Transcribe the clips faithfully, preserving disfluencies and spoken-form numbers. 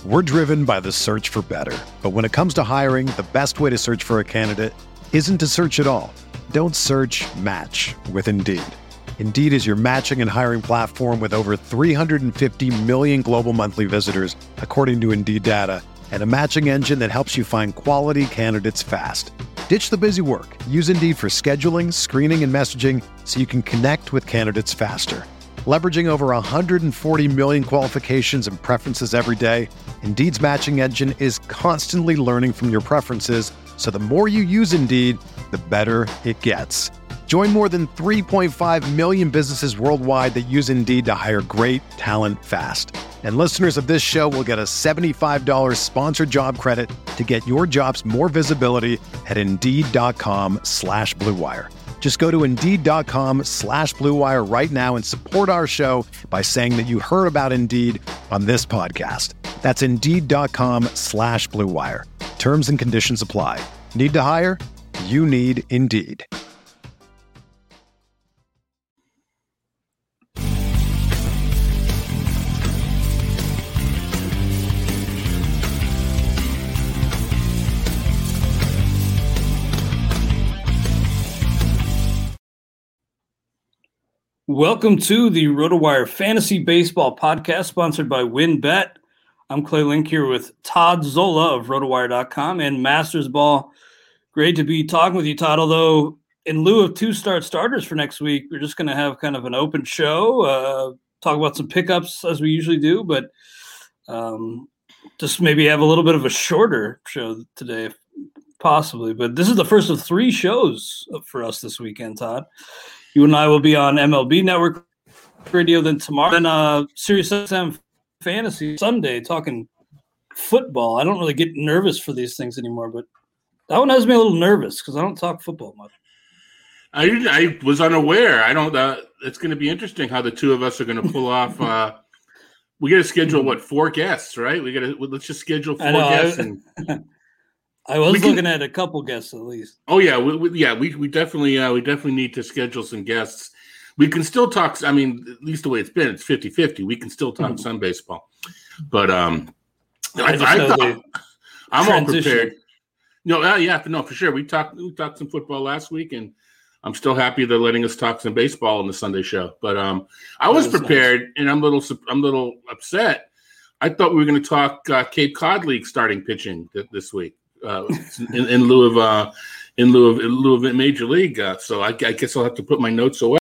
We're driven by the search for better. But when it comes to hiring, the best way to search for a candidate isn't to search at all. Don't search, match with Indeed. Indeed is your matching and hiring platform with over three hundred fifty million global monthly visitors, according to Indeed data, and a matching engine that helps you find quality candidates fast. Ditch the busy work. Use Indeed for scheduling, screening, and messaging so you can connect with candidates faster. Leveraging over one hundred forty million qualifications and preferences every day, Indeed's matching engine is constantly learning from your preferences, so the more you use Indeed, the better it gets. Join more than three point five million businesses worldwide that use Indeed to hire great talent fast. And listeners of this show will get a seventy-five dollars sponsored job credit to get your jobs more visibility at Indeed.com slash Blue Wire. Just go to Indeed.com slash Blue Wire right now and support our show by saying that you heard about Indeed on this podcast. That's Indeed.com slash Blue Wire. Terms and conditions apply. Need to hire? You need Indeed. Welcome to the RotoWire Fantasy Baseball Podcast, sponsored by WynnBET. I'm Clay Link here with Todd Zola of RotoWire dot com and Masters Ball. Great to be talking with you, Todd, although in lieu of two start starters for next week, we're just going to have kind of an open show, uh, talk about some pickups as we usually do, but um, just maybe have a little bit of a shorter show today, possibly. But this is the first of three shows for us this weekend, Todd. You and I will be on M L B Network Radio, then tomorrow, then uh, Sirius X M Fantasy Sunday, talking football. I don't really get nervous for these things anymore, but that one has me a little nervous because I don't talk football much. I I was unaware. I don't. Uh, it's going to be interesting how the two of us are going to pull off. Uh, we got to schedule what four guests, right? We got to let's just schedule four know, guests. I, and I was can, looking at a couple guests at least. Oh yeah, we, we, yeah. We we definitely uh, we definitely need to schedule some guests. We can still talk. I mean, at least the way it's been, it's fifty-fifty. We can still talk mm-hmm. some baseball, but um, I, I, I thought I'm all prepared. No, uh, yeah, no, for sure. We talked we talked some football last week, and I'm still happy they're letting us talk some baseball on the Sunday show. But um, I was prepared, nice. and I'm a little I'm a little upset. I thought we were going to talk uh, Cape Cod League starting pitching th- this week uh, in, in lieu of uh, in lieu of in lieu of Major League. Uh, so I, I guess I'll have to put my notes away.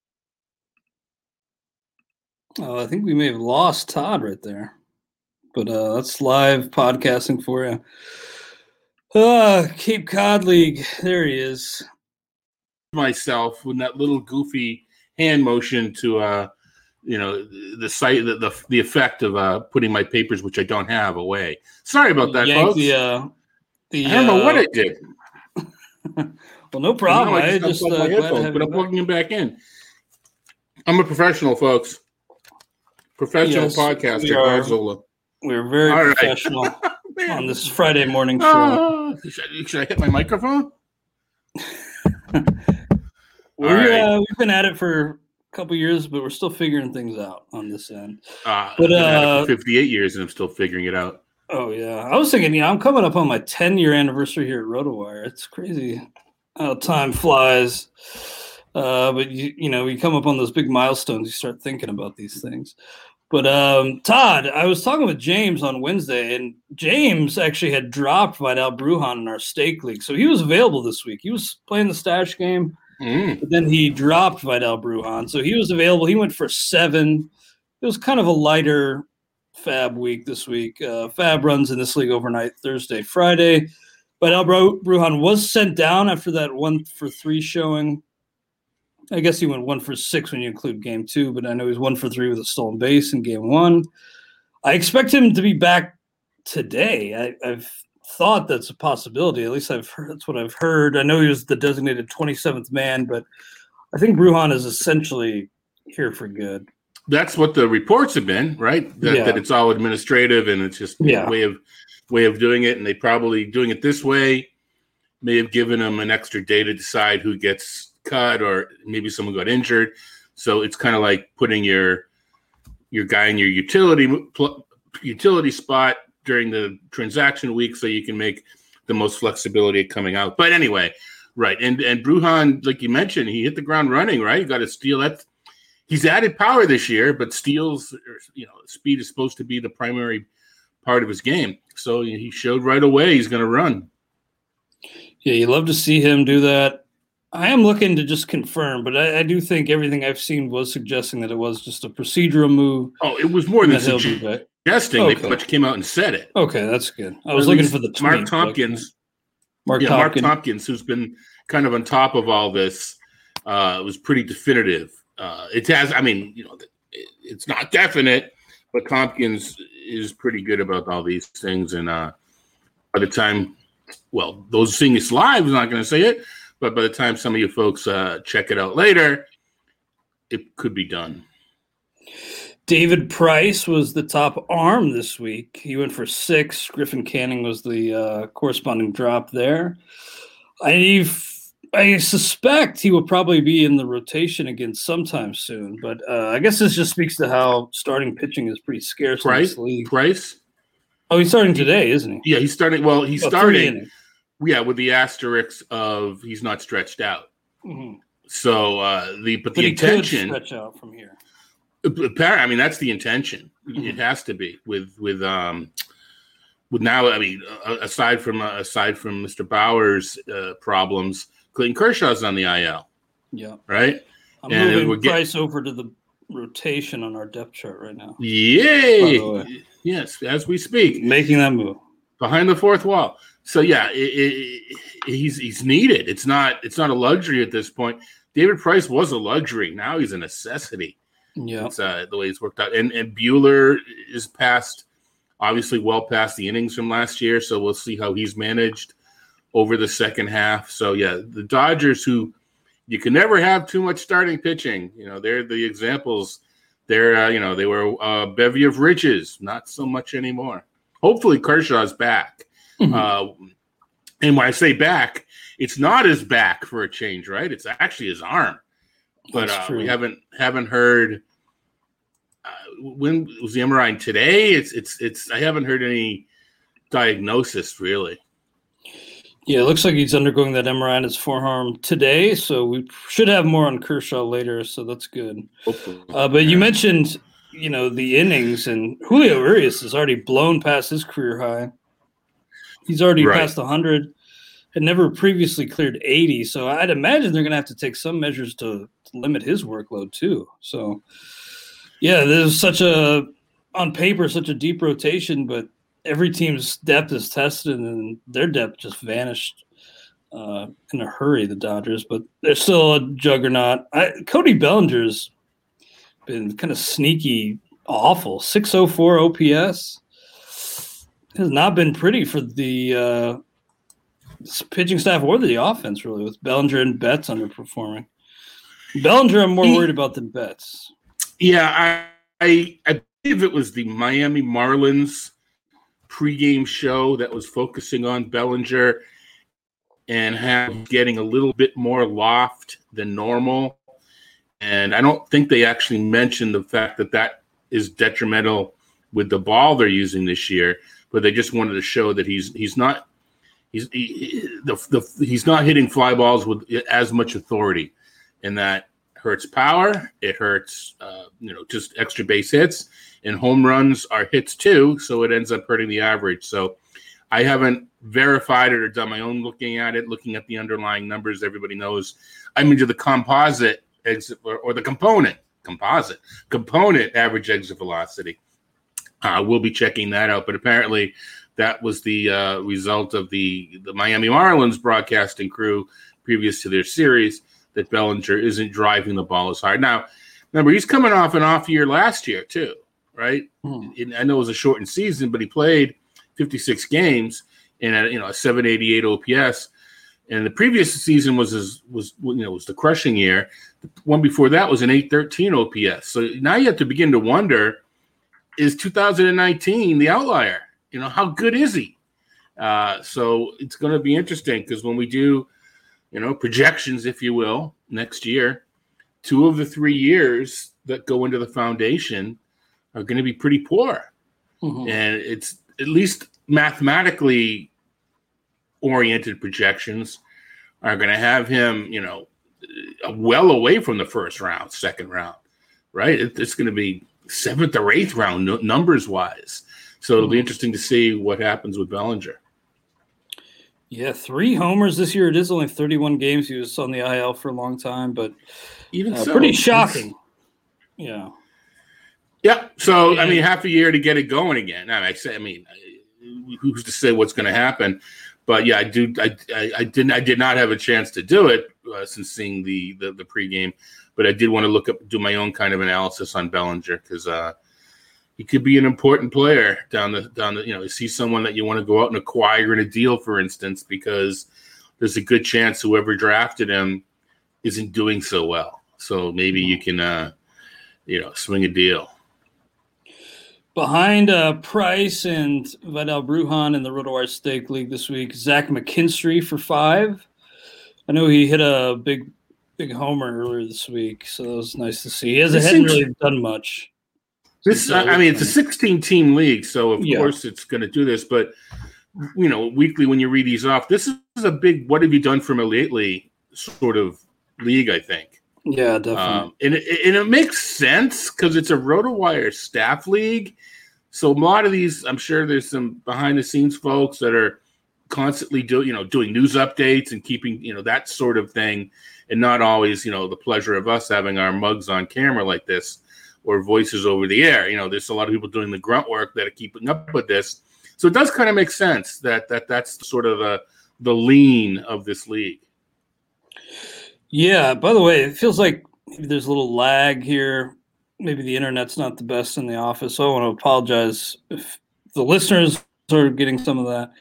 Oh, I think we may have lost Todd right there, but uh, that's live podcasting for you. Uh, Cape Cod League, there he is. Myself with that little goofy hand motion to, uh, you know, the site, the, the the effect of uh, putting my papers, which I don't have, away. Sorry about that, Yank folks. The, uh, the, I don't know uh, what I did. Well, no problem. I just, I just uh, my headphones, but I'm plugging them back in. I'm a professional, folks. Professional yes, podcaster, we are, Zola. We're very All professional right. on this Friday morning show. Uh, should, I, should I hit my microphone? we're, right. uh, we've been at it for a couple years, but we're still figuring things out on this end. Uh, but I've been uh, at it for fifty-eight years, and I'm still figuring it out. Oh, yeah. I was thinking, you know, I'm coming up on my ten-year anniversary here at RotoWire. It's crazy how time flies. Uh, but, you, you know, you come up on those big milestones, you start thinking about these things. But, um, Todd, I was talking with James on Wednesday, and James actually had dropped Vidal Brujan in our stake league. So he was available this week. He was playing the stash game, mm. but then he dropped Vidal Brujan. So he was available. He went for seven. It was kind of a lighter Fab week this week. Uh, Fab runs in this league overnight, Thursday, Friday. Vidal Brujan was sent down after that one for three showing. I guess he went one for six when you include game two, but I know he's one for three with a stolen base in game one. I expect him to be back today. I, I've thought that's a possibility. At least I've heard, that's what I've heard. I know he was the designated twenty-seventh man, but I think Brujan is essentially here for good. That's what the reports have been, right? That, yeah. that it's all administrative and it's just yeah. a way of way of doing it. And they probably doing it this way may have given him an extra day to decide who gets cut, or maybe someone got injured. So it's kind of like putting your your guy in your utility utility spot during the transaction week so you can make the most flexibility coming out. But anyway, right. And and Bruján, like you mentioned, he hit the ground running, right? You got to steal that. He's added power this year, but steals, you know, speed is supposed to be the primary part of his game. So he showed right away he's going to run. Yeah, you love to see him do that. I am looking to just confirm, but I, I do think everything I've seen was suggesting that it was just a procedural move. Oh, it was more than suggesting. Okay. They pretty much came out and said it. Okay, that's good. I was looking for the tweet. Mark Tompkins. Mark, yeah, Tompkins. Mark Tompkins, who's been kind of on top of all this, uh, was pretty definitive. Uh, it has, I mean, you know, it, it's not definite, but Tompkins is pretty good about all these things. And uh, by the time, well, those seeing this live, I'm not going to say it, but by the time some of you folks uh, check it out later, it could be done. David Price was the top arm this week. He went for six. Griffin Canning was the uh, corresponding drop there. I I suspect he will probably be in the rotation again sometime soon, but uh, I guess this just speaks to how starting pitching is pretty scarce Price? in this league. Price? Oh, he's starting today, isn't he? Yeah, he's starting. Well, he's oh, starting. Yeah, with the asterisk of he's not stretched out. Mm-hmm. So uh, the but, but the he intention could stretch out from here. I mean, that's the intention. Mm-hmm. It has to be with with um with now. I mean, aside from uh, aside from Mister Bauer's uh, problems, Clayton Kershaw's on the I L. Yeah, right. I'm and moving we're Price get- over to the rotation on our depth chart right now. Yay! Yes, as we speak, making that move behind the fourth wall. So yeah, it, it, he's he's needed. It's not it's not a luxury at this point. David Price was a luxury. Now he's a necessity. Yeah, it's uh, the way it's worked out. And and Buehler is past, obviously well past the innings from last year. So we'll see how he's managed over the second half. So yeah, the Dodgers, who you can never have too much starting pitching. You know, they're the examples. They're uh, you know they were a bevy of riches. Not so much anymore. Hopefully Kershaw's back. Mm-hmm. Uh, and when I say back, it's not his back for a change, right? It's actually his arm. But uh, we haven't haven't heard uh, when was the M R I today. It's it's it's. I haven't heard any diagnosis really. Yeah, it looks like he's undergoing that M R I on his forearm today, so we should have more on Kershaw later. So that's good. Uh, but you mentioned, you know, the innings, and Julio Urias has already blown past his career high. He's already right. past one hundred. Had never previously cleared eighty, so I'd imagine they're going to have to take some measures to, to limit his workload too. So, yeah, there's such a, on paper, such a deep rotation, but every team's depth is tested, and their depth just vanished uh, in a hurry, the Dodgers. But they're still a juggernaut. I, Cody Bellinger's been kind of sneaky awful. six oh four O P S. Has not been pretty for the uh, – pitching staff or the offense, really, with Bellinger and Betts underperforming. Bellinger, I'm more worried about than Betts. Yeah, I, I I believe it was the Miami Marlins pregame show that was focusing on Bellinger and have getting a little bit more loft than normal. And I don't think they actually mentioned the fact that that is detrimental with the ball they're using this year, but they just wanted to show that he's he's not – He's he, the, the, he's not hitting fly balls with as much authority, and that hurts power. It hurts, uh, you know, just extra base hits, and home runs are hits too. So it ends up hurting the average. So I haven't verified it or done my own looking at it, looking at the underlying numbers. Everybody knows I'm into the composite exit or, or the component composite component average exit velocity. Uh, we'll be checking that out, but apparently. That was the uh, result of the, the Miami Marlins broadcasting crew previous to their series that Bellinger isn't driving the ball as hard. Now, remember, he's coming off an off year last year too, right? Mm. I know it was a shortened season, but he played fifty-six games and a, you know a seven eighty-eight O P S. And the previous season was his, was you know was the crushing year. The one before that was an eight thirteen O P S. So now you have to begin to wonder: is two thousand nineteen the outlier? You know, how good is he? Uh, so it's going to be interesting because when we do, you know, projections, if you will, next year, two of the three years that go into the foundation are going to be pretty poor. Mm-hmm. And it's at least mathematically oriented projections are going to have him, you know, well away from the first round, second round, right? It, it's going to be seventh or eighth round no, numbers wise. So it'll be interesting to see what happens with Bellinger. Yeah, three homers this year. It is only thirty-one games. He was on the I L for a long time, but even uh, so, pretty shocking. Yeah. Yeah. So, and, I mean, half a year to get it going again. I, mean, I say, I mean, who's to say what's going to happen? But yeah, I do. I, I, I didn't. I did not have a chance to do it uh, since seeing the, the the pregame. But I did want to look up, do my own kind of analysis on Bellinger because uh, he could be an important player down the down the. You know, is he someone that you want to go out and acquire in a deal, for instance, because there's a good chance whoever drafted him isn't doing so well. So maybe you can, uh, you know, swing a deal. Behind uh, Price and Vidal Brujan in the RotoWire Stake League this week, Zach McKinstry for five. I know he hit a big, big homer earlier this week, so that was nice to see. He hasn't, hasn't really done much. This, uh, I mean, it's a sixteen-team league, so of yeah. course it's going to do this. But you know, weekly when you read these off, this is a big "what have you done for me lately" sort of league, I think. Yeah, definitely. Um, and, it, and it makes sense because it's a RotoWire staff league. So a lot of these, I'm sure there's some behind the scenes folks that are constantly doing, you know, doing news updates and keeping, you know, that sort of thing. And not always, you know, the pleasure of us having our mugs on camera like this or voices over the air. You know, there's a lot of people doing the grunt work that are keeping up with this. So it does kind of make sense that, that that's sort of the, the lean of this league. Yeah, by the way, it feels like maybe there's a little lag here. Maybe the internet's not the best in the office, so I want to apologize if the listeners are getting some of that.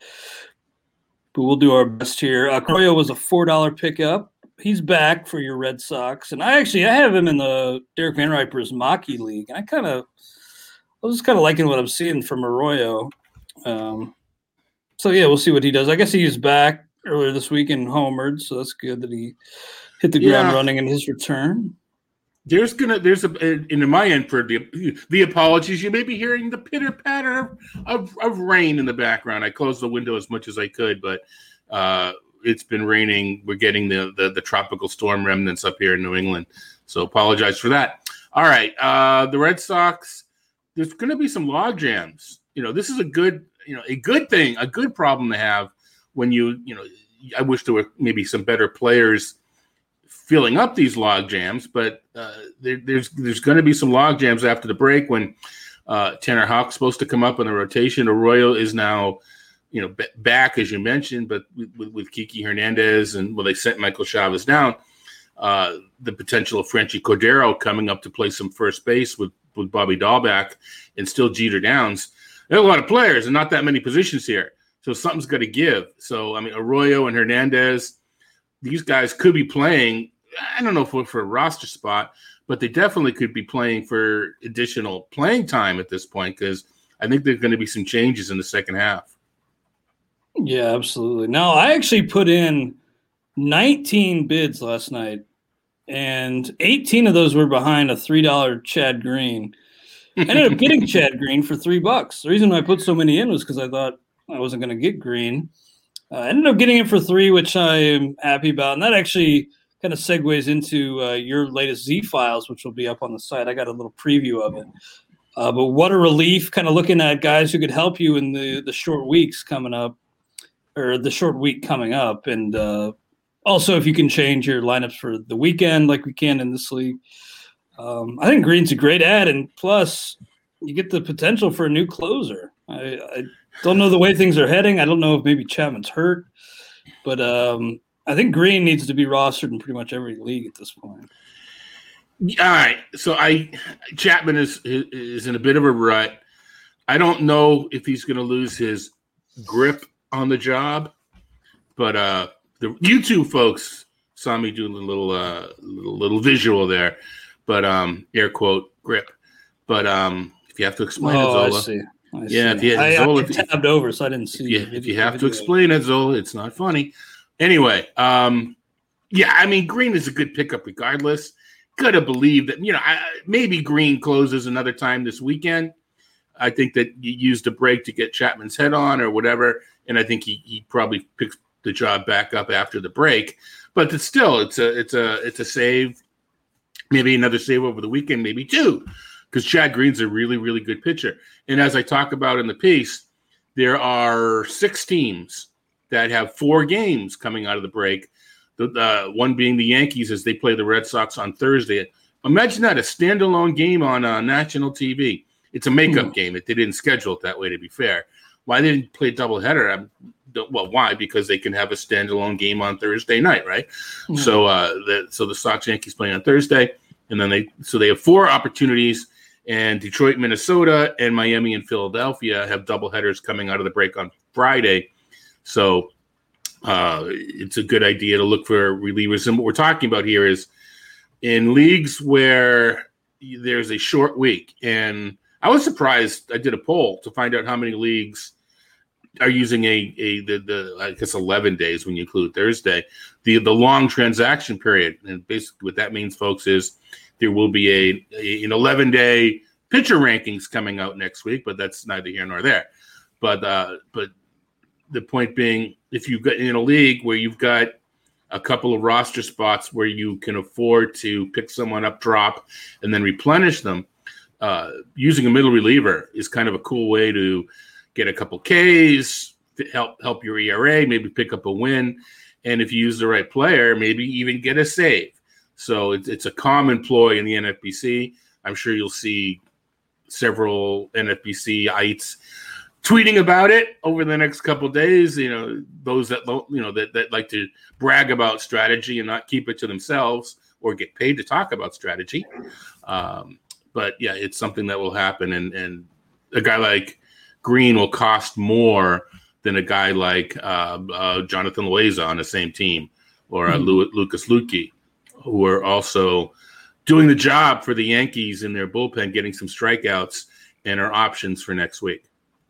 But we'll do our best here. Uh, Croyo was a four dollars pickup. He's back for your Red Sox. And I actually I have him in the Derek Van Riper's Maki League. And I kind of I was just kind of liking what I'm seeing from Arroyo. Um, so, yeah, we'll see what he does. I guess he's back earlier this week and homered, so that's good that he – hit the ground yeah. running in his return. There's gonna there's a in my end for the the apologies. You may be hearing the pitter patter of, of, of rain in the background. I closed the window as much as I could, but uh, it's been raining. We're getting the, the the tropical storm remnants up here in New England, so apologize for that. All right, uh, the Red Sox. There's going to be some log jams. You know, this is a good you know a good thing, a good problem to have when you you know. I wish there were maybe some better players filling up these log jams, but uh, there, there's there's going to be some log jams after the break when uh, Tanner Houck's supposed to come up in the rotation. Arroyo is now, you know, b- back as you mentioned, but with, with Kiki Hernandez and well, they sent Michael Chavez down. Uh, the potential of Franchi Cordero coming up to play some first base with, with Bobby Dahlback and still Jeter Downs. There are a lot of players and not that many positions here, so something's got to give. So I mean, Arroyo and Hernandez, these guys could be playing. I don't know for, for a roster spot, but they definitely could be playing for additional playing time at this point because I think there's going to be some changes in the second half. Yeah, absolutely. No, I actually put in nineteen bids last night, and eighteen of those were behind a three dollars Chad Green. I ended up getting Chad Green for three bucks. The reason I put so many in was because I thought I wasn't going to get Green. Uh, I ended up getting it for three, which I am happy about. And that actually – kind of segues into uh, your latest Z files, which will be up on the site. I got a little preview of it. Uh, but what a relief, kind of looking at guys who could help you in the, the short weeks coming up, or the short week coming up. And uh, also if you can change your lineups for the weekend like we can in this league. Um, I think Green's a great ad, and plus you get the potential for a new closer. I, I don't know the way things are heading. I don't know if maybe Chapman's hurt, but um, – I think Green needs to be rostered in pretty much every league at this point. All right, so I Chapman is is in a bit of a rut. I don't know if he's going to lose his grip on the job, but uh, the YouTube folks saw me doing a little uh, little, little visual there, but um, air quote grip. But um, if you have to explain oh, it, Zola, I see. I yeah, see. if you, I, Zola, I tabbed over, so I didn't see. If you, if you have to explain it, Zola, it's not funny. Anyway, um, yeah, I mean, Green is a good pickup regardless. Gotta believe that, you know, I, maybe Green closes another time this weekend. I think that you used a break to get Chapman's head on or whatever, and I think he, he probably picks the job back up after the break. But it's still, it's a it's a it's a save, maybe another save over the weekend, maybe two, because Chad Green's a really really good pitcher. And as I talk about in the piece, there are six teams that have four games coming out of the break. The uh, one being the Yankees as they play the Red Sox on Thursday. Imagine that, a standalone game on uh, national T V. It's a makeup mm. game. It, they didn't schedule it that way, to be fair. Why they didn't play doubleheader? I'm, well, why? Because they can have a standalone game on Thursday night, right? Mm. So, uh, the, so the Sox Yankees playing on Thursday, and then they so they have four opportunities. And Detroit, Minnesota, and Miami and Philadelphia have doubleheaders coming out of the break on Friday. So uh, it's a good idea to look for relievers. And what we're talking about here is in leagues where there's a short week. And I was surprised. I did a poll to find out how many leagues are using a, a the, the I guess eleven days when you include Thursday, the the long transaction period. And basically what that means, folks, is there will be a, a an eleven-day pitcher rankings coming out next week, but that's neither here nor there. But uh, but the point being, if you've got in a league where you've got a couple of roster spots where you can afford to pick someone up, drop, and then replenish them, uh, using a middle reliever is kind of a cool way to get a couple Ks, help help your E R A, maybe pick up a win, and if you use the right player, maybe even get a save. So it's, it's a common ploy in the N F B C. I'm sure you'll see several N F B C-ites tweeting about it over the next couple of days. You know, those that you know that, that like to brag about strategy and not keep it to themselves or get paid to talk about strategy. Um, but yeah, it's something that will happen, and and a guy like Green will cost more than a guy like uh, uh, Jonathan Loaiza on the same team, or uh, mm-hmm. Lucas Luetge, who are also doing the job for the Yankees in their bullpen, getting some strikeouts, and are options for next week.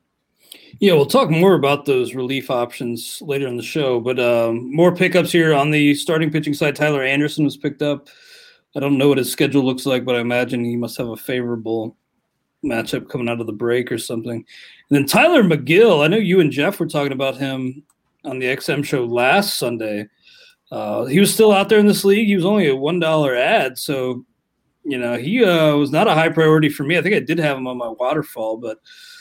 Yeah, we'll talk more about those relief options later in the show, but um, more pickups here on the starting pitching side. Tyler Anderson was picked up. I don't know what his schedule looks like, but I imagine he must have a favorable matchup coming out of the break or something. And then Tyler McGill, I know you and Jeff were talking about him on the X M show last Sunday. Uh, he was still out there in this league. He was only a one dollar ad. So, you know, he uh, was not a high priority for me. I think I did have him on my waterfall, but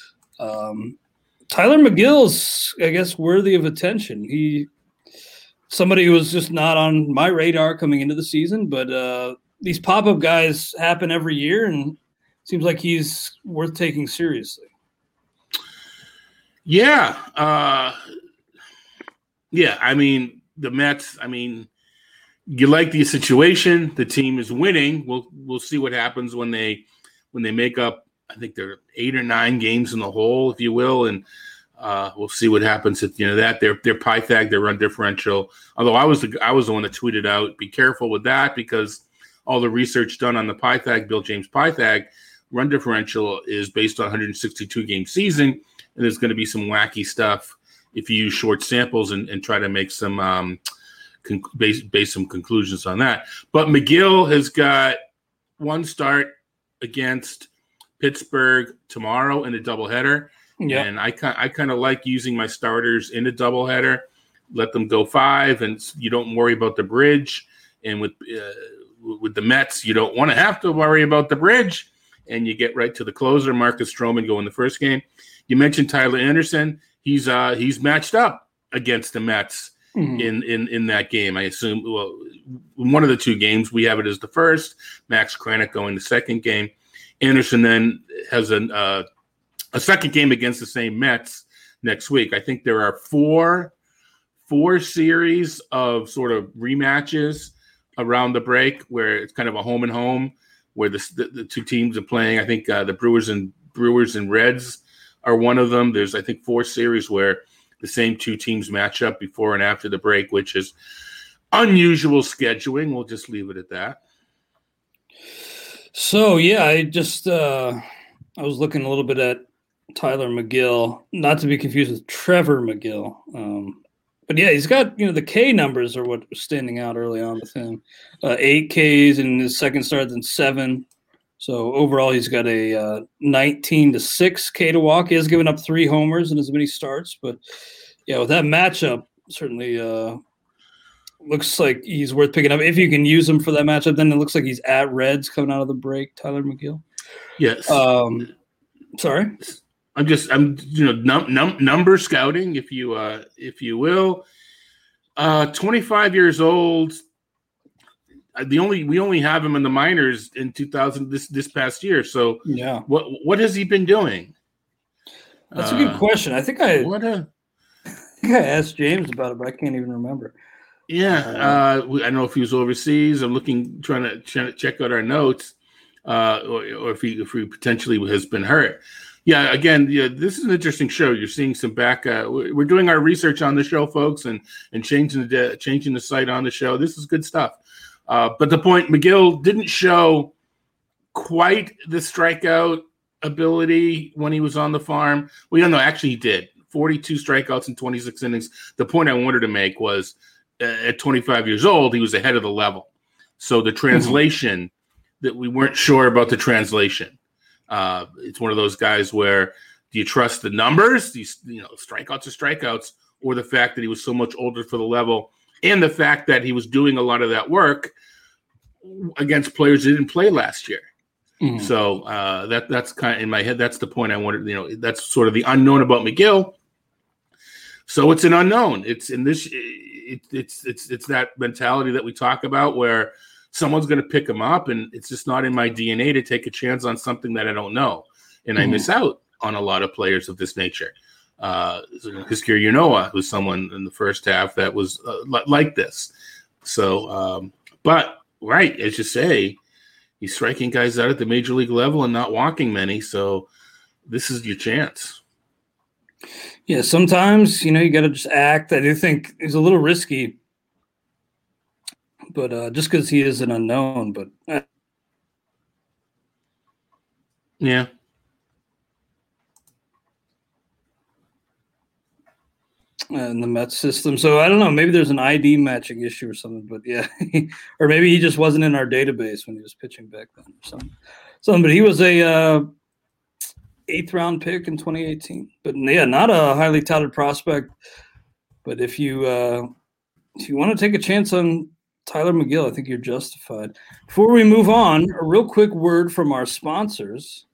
um, Tyler McGill's, I guess, worthy of attention. He, somebody who was just not on my radar coming into the season, but uh, these pop-up guys happen every year, and it seems like he's worth taking seriously. Yeah. Uh, yeah, I mean, the Mets, I mean, you like the situation. The team is winning. We'll we'll see what happens when they when they make up. I think there are eight or nine games in the hole, if you will, and uh, we'll see what happens at the end of that. Their their Pythag, their run differential. Although I was the I was the one that tweeted out, be careful with that, because all the research done on the Pythag, Bill James Pythag, run differential is based on one hundred sixty-two game season, and there's going to be some wacky stuff if you use short samples and, and try to make some um, con- base, base some conclusions on that. But McGill has got one start against Pittsburgh tomorrow in a doubleheader. Yeah. And I, I kind of like using my starters in a doubleheader, let them go five, and you don't worry about the bridge. And with uh, with the Mets, you don't want to have to worry about the bridge, and you get right to the closer. Marcus Stroman go in the first game. You mentioned Tyler Anderson. He's uh he's matched up against the Mets mm-hmm. in, in in that game. I assume well, one of the two games, we have it as the first. Max Kranick going the second game. Anderson then has an uh, a second game against the same Mets next week. I think there are four four series of sort of rematches around the break where it's kind of a home and home, where the the, the two teams are playing. I think uh, the Brewers and Brewers and Reds are one of them. There's, I think, four series where the same two teams match up before and after the break, which is unusual scheduling. We'll just leave it at that. So, yeah, I just uh, I was looking a little bit at Tyler McGill, not to be confused with Trevor McGill. Um, but, yeah, he's got, you know, the K numbers are what was standing out early on with him. Uh, eight Ks in his second start, then seven. So overall, he's got a uh, nineteen to six K to walk. He has given up three homers in as many starts, but yeah, with that matchup, certainly uh, looks like he's worth picking up. If you can use him for that matchup, then it looks like he's at Reds coming out of the break. Tyler McGill. Yes. Um, sorry. I'm just I'm you know num, num, number scouting, if you uh, if you will. Uh, twenty-five years old. The only we only have him in the minors in two thousand this this past year. So yeah, what what has he been doing? That's a good uh, question. I think I what a, I think I asked James about it, but I can't even remember. Yeah, uh, I don't know if he was overseas. I'm looking trying to, trying to check out our notes, uh, or, or if he if he potentially has been hurt. Yeah, again, yeah, this is an interesting show. You're seeing some back. Uh, we're doing our research on the show, folks, and and changing the changing the site on the show. This is good stuff. Uh, but the point, McGill didn't show quite the strikeout ability when he was on the farm. Well, yeah, no, actually he did. forty-two strikeouts in twenty-six innings. The point I wanted to make was uh, at twenty-five years old, he was ahead of the level. So the translation, mm-hmm. that we weren't sure about the translation. Uh, it's one of those guys where do you trust the numbers, these you know strikeouts or strikeouts, or the fact that he was so much older for the level, and the fact that he was doing a lot of that work against players that didn't play last year. Mm-hmm. So uh, that that's kind of in my head. That's the point I wanted. You know, that's sort of the unknown about McGill. So it's an unknown. It's in this. It, it's it's it's that mentality that we talk about where someone's going to pick him up, and it's just not in my D N A to take a chance on something that I don't know, and mm-hmm. I miss out on a lot of players of this nature. Uh, Huascar Ynoa was someone in the first half that was uh, li- like this. So, um, but right as you say, he's striking guys out at the major league level and not walking many. So, this is your chance. Yeah, sometimes you know you got to just act. I do think he's a little risky. But uh, just because he is an unknown, but uh, yeah, in the Mets system. So I don't know. Maybe there's an I D matching issue or something. But yeah, or maybe he just wasn't in our database when he was pitching back then or something. Something. But he was a uh, eighth round pick in twenty eighteen. But yeah, not a highly touted prospect. But if you uh, if you want to take a chance on Tyler McGill, I think you're justified. Before we move on, a real quick word from our sponsors.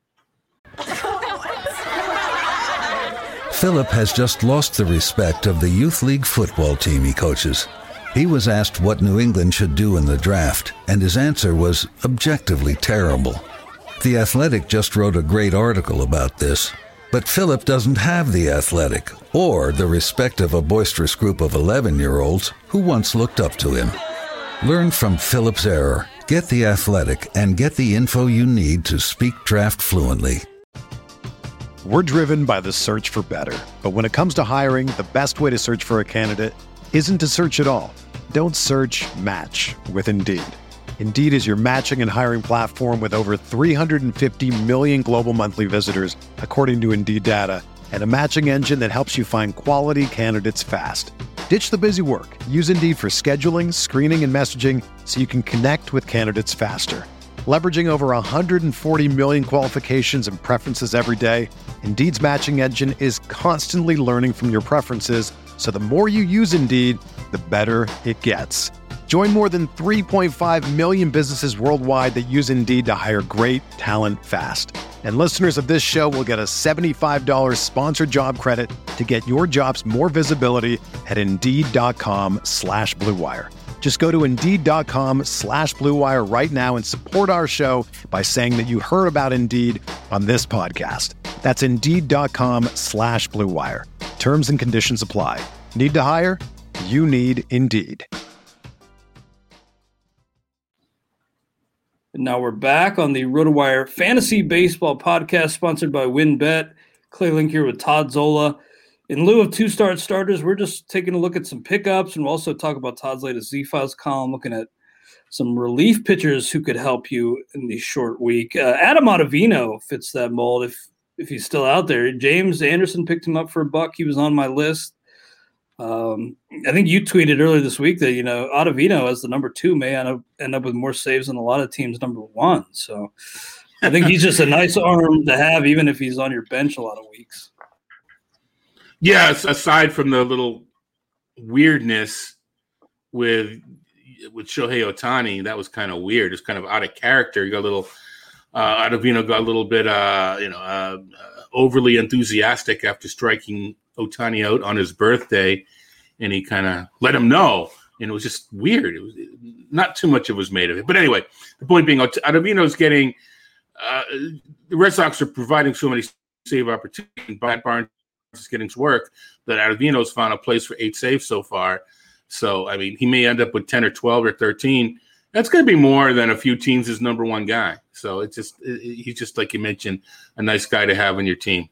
Philip has just lost the respect of the youth league football team he coaches. He was asked what New England should do in the draft, and his answer was objectively terrible. The Athletic just wrote a great article about this, but Philip doesn't have the Athletic or the respect of a boisterous group of eleven-year-olds who once looked up to him. Learn from Philip's error, get the Athletic, and get the info you need to speak draft fluently. We're driven by the search for better. But when it comes to hiring, the best way to search for a candidate isn't to search at all. Don't search, match with Indeed. Indeed is your matching and hiring platform with over three hundred fifty million global monthly visitors, according to Indeed data, and a matching engine that helps you find quality candidates fast. Ditch the busy work. Use Indeed for scheduling, screening, and messaging so you can connect with candidates faster. Leveraging over one hundred forty million qualifications and preferences every day, Indeed's matching engine is constantly learning from your preferences, so the more you use Indeed, the better it gets. Join more than three point five million businesses worldwide that use Indeed to hire great talent fast. And listeners of this show will get a seventy-five dollars sponsored job credit to get your jobs more visibility at Indeed.com slash Blue Wire. Just go to Indeed.com slash Blue Wire right now and support our show by saying that you heard about Indeed on this podcast. That's Indeed.com slash Blue Wire. Terms and conditions apply. Need to hire? You need Indeed. Now we're back on the RotoWire Fantasy Baseball Podcast, sponsored by WynnBET. Clay Link here with Todd Zola. In lieu of two-start starters, we're just taking a look at some pickups, and we'll also talk about Todd's latest Z-Files column, looking at some relief pitchers who could help you in the short week. Uh, Adam Ottavino fits that mold if if he's still out there. James Anderson picked him up for a buck. He was on my list. Um, I think you tweeted earlier this week that, you know, Ottavino as the number two may end up, end up with more saves than a lot of teams number one. So I think he's just a nice arm to have, even if he's on your bench a lot of weeks. Yes, aside from the little weirdness with with Shohei Ohtani, that was kind of weird. It's kind of out of character. You got a little uh, Ottavino got a little bit, uh, you know, uh, uh, overly enthusiastic after striking Ohtani out on his birthday, and he kind of let him know, and it was just weird. It was not too much of was made of it, but anyway, the point being, Ottavino's getting uh, the Red Sox are providing so many save opportunities. Barnes is getting to work that Ottavino's found a place for eight saves so far. So, I mean, he may end up with ten or twelve or thirteen. That's going to be more than a few teams' as number one guy. So it's just, it, he's just, like you mentioned, a nice guy to have on your team.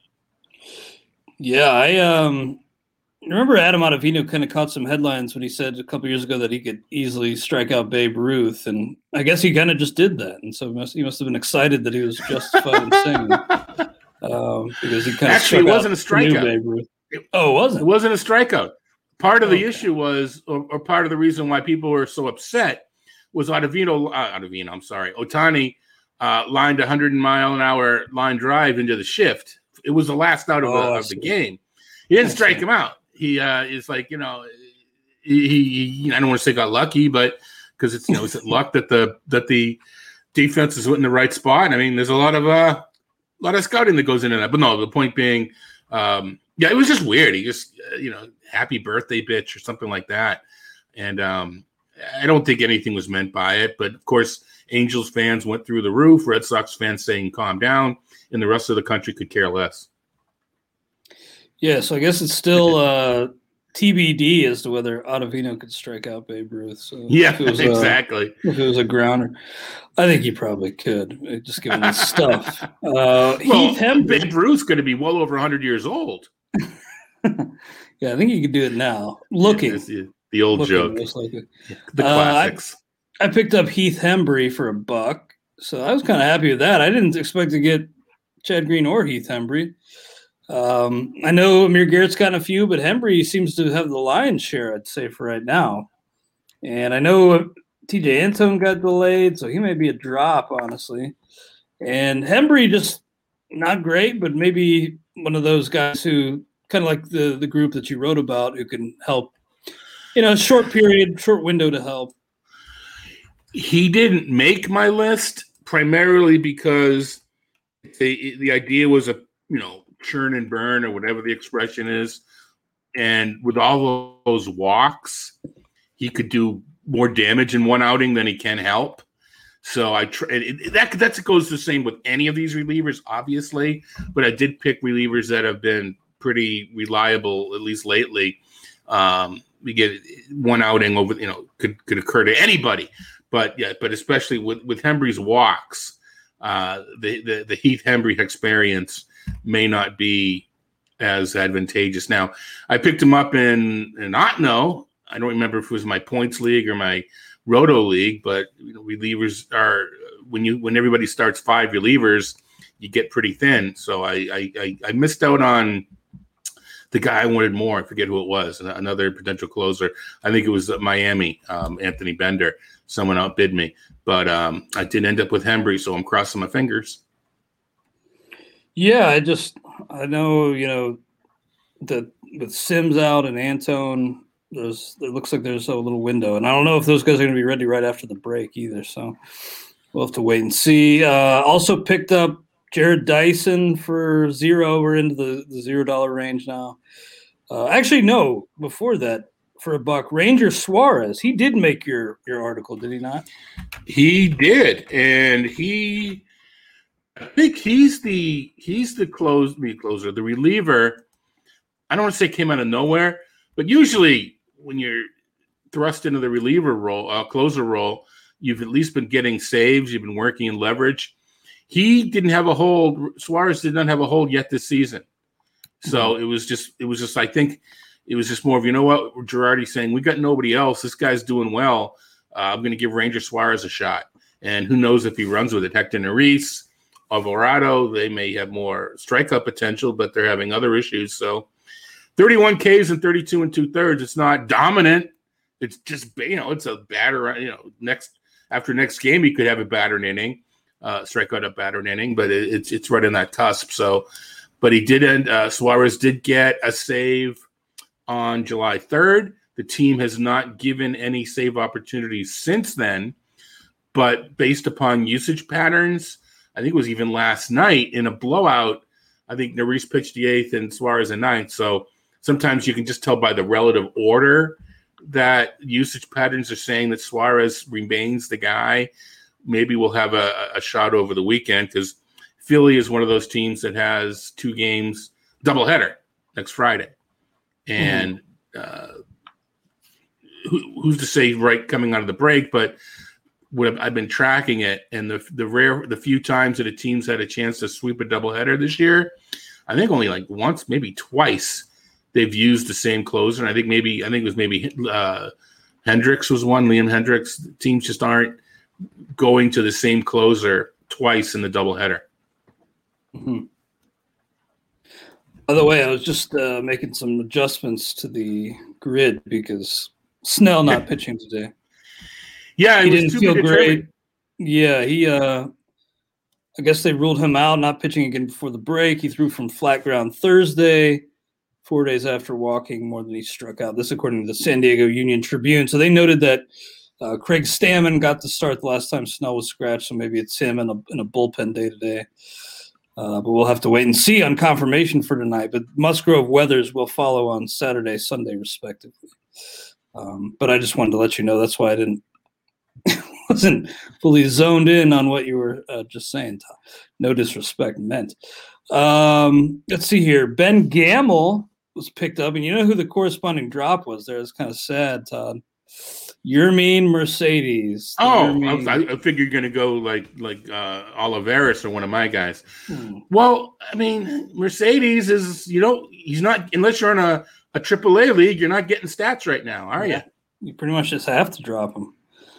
Yeah, I um, remember Adam Ottavino kind of caught some headlines when he said a couple years ago that he could easily strike out Babe Ruth. And I guess he kind of just did that. And so he must, he must have been excited that he was justified in saying it. Um, because he kind of Actually, it wasn't a strikeout. Babe Ruth. Oh, it wasn't? It wasn't a strikeout. Part of the okay. issue was, or, or part of the reason why people were so upset was Ottavino, uh, Ottavino, I'm sorry, Ohtani uh, lined a hundred mile an hour line drive into the shift. It was the last out of, oh, the, of the game. He didn't strike him out. He uh, is like, you know, he, he I don't want to say got lucky, but because it's, you know, it's luck that the that the defense is in the right spot. I mean, there's a lot of uh, a lot of scouting that goes into that. But no, the point being, um, yeah, it was just weird. He just, uh, you know, happy birthday bitch or something like that. And um, I don't think anything was meant by it. But, of course, Angels fans went through the roof. Red Sox fans saying calm down. And the rest of the country could care less. Yeah, so I guess it's still uh, T B D as to whether Ottavino could strike out Babe Ruth. So yeah, if it was, exactly. Uh, if it was a grounder, I think he probably could, just given his stuff. Uh, well, Heath Hembree, Babe Ruth's going to be well over one hundred years old. Yeah, I think he could do it now. Looking. Yeah, the, the old looking, joke. most likely. The classics. Uh, I, I picked up Heath Hembree for a buck, so I was kind of happy with that. I didn't expect to get Chad Green or Heath Hembree. Um, I know Amir Garrett's gotten a few, but Hembree seems to have the lion's share, I'd say, for right now. And I know T J Antone got delayed, so he may be a drop, honestly. And Hembree just not great, but maybe one of those guys who kind of like the, the group that you wrote about who can help, you know, short period, short window to help. He didn't make my list primarily because the the idea was a, you know, churn and burn or whatever the expression is. And with all those walks, he could do more damage in one outing than he can help. So I tr- it, that that goes the same with any of these relievers, obviously. But I did pick relievers that have been pretty reliable, at least lately. Um, we get one outing over, you know, could could occur to anybody. But yeah, but especially with with Hembree's walks, uh, the, the the Heath Hembree experience may not be as advantageous. Now, I picked him up in in Otno. I don't remember if it was my points league or my Roto league, but you know, relievers are when you when everybody starts five relievers, you get pretty thin. So I I, I missed out on the guy I wanted more. I forget who it was. Another potential closer. I think it was Miami, um, Anthony Bender. Someone outbid me, but um, I did end up with Hembree, so I'm crossing my fingers. Yeah, I just I know, you know, that with Sims out and Antone, there's it looks like there's a little window, and I don't know if those guys are going to be ready right after the break either. So we'll have to wait and see. Uh, also picked up Jared Dyson for zero. We're into the, the zero dollar range now. Uh, actually, no. Before that, for a buck, Ranger Suarez. He did make your your article, did he not? He did, and he. I think he's the he's the close me closer, the reliever. I don't want to say came out of nowhere, but usually when you're thrust into the reliever role, uh, closer role, you've at least been getting saves. You've been working in leverage. He didn't have a hold. Suarez did not have a hold yet this season, so mm-hmm. it was just it was just I think it was just more of, you know what, Girardi saying, we got nobody else. This guy's doing well. Uh, I'm going to give Ranger Suarez a shot, and who knows if he runs with it. Hector Neris, Alvarado, they may have more strikeout potential, but they're having other issues. So thirty-one Ks and thirty-two and two thirds. It's not dominant. It's just, you know, it's a batter. You know, next after next game, he could have a battered inning. uh, strikeout at batter an inning, but it, it's it's right in that cusp. So, but he did end. Uh, Suarez did get a save on July third. The team has not given any save opportunities since then, but based upon usage patterns, I think it was even last night in a blowout. I think Neris pitched the eighth and Suarez the ninth. So sometimes you can just tell by the relative order that usage patterns are saying that Suarez remains the guy. Maybe we'll have a, a shot over the weekend because Philly is one of those teams that has two games, doubleheader next Friday. And mm-hmm. uh, who, who's to say right coming out of the break, but what I've been tracking it, and the the rare, the few times that the teams had a chance to sweep a doubleheader this year, I think only like once, maybe twice, they've used the same closer. And I think maybe I think it was maybe uh, Hendricks was one. Liam Hendricks. Teams just aren't going to the same closer twice in the doubleheader. Mm-hmm. By the way, I was just uh, making some adjustments to the grid because Snell not pitching today. Yeah, he didn't feel great. Yeah, he. Uh, I guess they ruled him out, not pitching again before the break. He threw from flat ground Thursday, four days after walking more than he struck out. This, according to the San Diego Union Tribune. So they noted that uh, Craig Stammen got the start the last time Snell was scratched. So maybe it's him in a in a bullpen day today. Uh, but we'll have to wait and see on confirmation for tonight. But Musgrove, Weathers will follow on Saturday, Sunday, respectively. Um, but I just wanted to let you know that's why I didn't. wasn't fully zoned in on what you were uh, just saying, Todd. No disrespect meant. Um, let's see here. Ben Gamel was picked up, and you know who the corresponding drop was there? It's kind of sad, Todd. Yermin Mercedes. Oh, Yermin. I, I figured you're going to go like like uh, Olivares or one of my guys. Hmm. Well, I mean, Mercedes is, you know, he's not, unless you're in a, a triple A league, you're not getting stats right now, are yeah. you? You pretty much just have to drop him.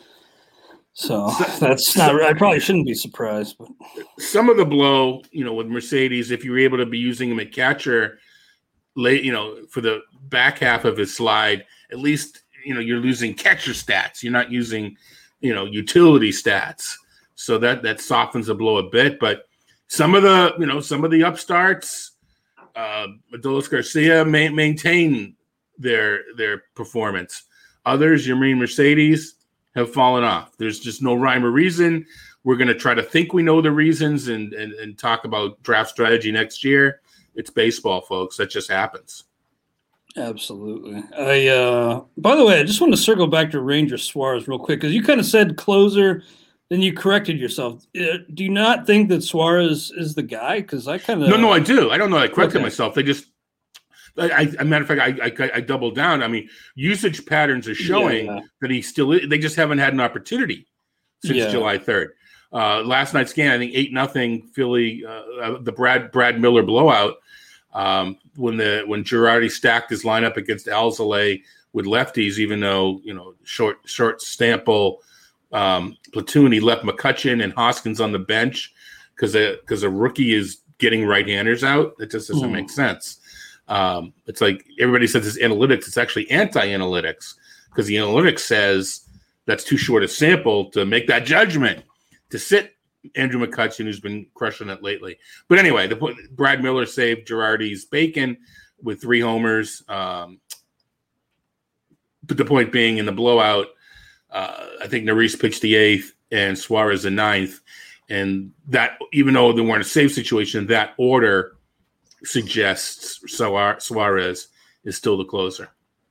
So that's not. I probably shouldn't be surprised, but some of the blow, you know, with Mercedes, if you were able to be using him at catcher, late, you know, for the back half of his slide, at least, you know, you're losing catcher stats. You're not using, you know, utility stats. So that that softens the blow a bit. But some of the, you know, some of the upstarts, uh, Adolis Garcia may maintain their their performance. Others, Yermin Mercedes, have fallen off. There's just no rhyme or reason. We're going to try to think we know the reasons and, and and talk about draft strategy next year. It's baseball, folks. That just happens. Absolutely. I. Uh, by the way, I just want to circle back to Ranger Suarez real quick because you kind of said closer, then you corrected yourself. Uh, do you not think that Suarez is the guy? Because I kind of no, no, I do. I don't know. I corrected okay. myself. They just. I, I, a matter of fact, I, I I doubled down. I mean, usage patterns are showing yeah, yeah. that he still. They just haven't had an opportunity since yeah. July third. Uh, last night's game, I think eight nothing Philly. Uh, the Brad Brad Miller blowout. Um, when the when Girardi stacked his lineup against Alzolay with lefties, even though you know short short Stample um, platoon, he left McCutchen and Hoskins on the bench because because a, a rookie is getting right-handers out. That just doesn't mm. make sense. Um, it's like everybody says it's analytics. It's actually anti-analytics because the analytics says that's too short a sample to make that judgment to sit Andrew McCutchen, who's been crushing it lately. But anyway, the Brad Miller saved Girardi's bacon with three homers. Um, but the point being, in the blowout, uh, I think Neris pitched the eighth and Suarez the ninth. And that, even though they weren't a save situation, that order suggests Suarez is still the closer.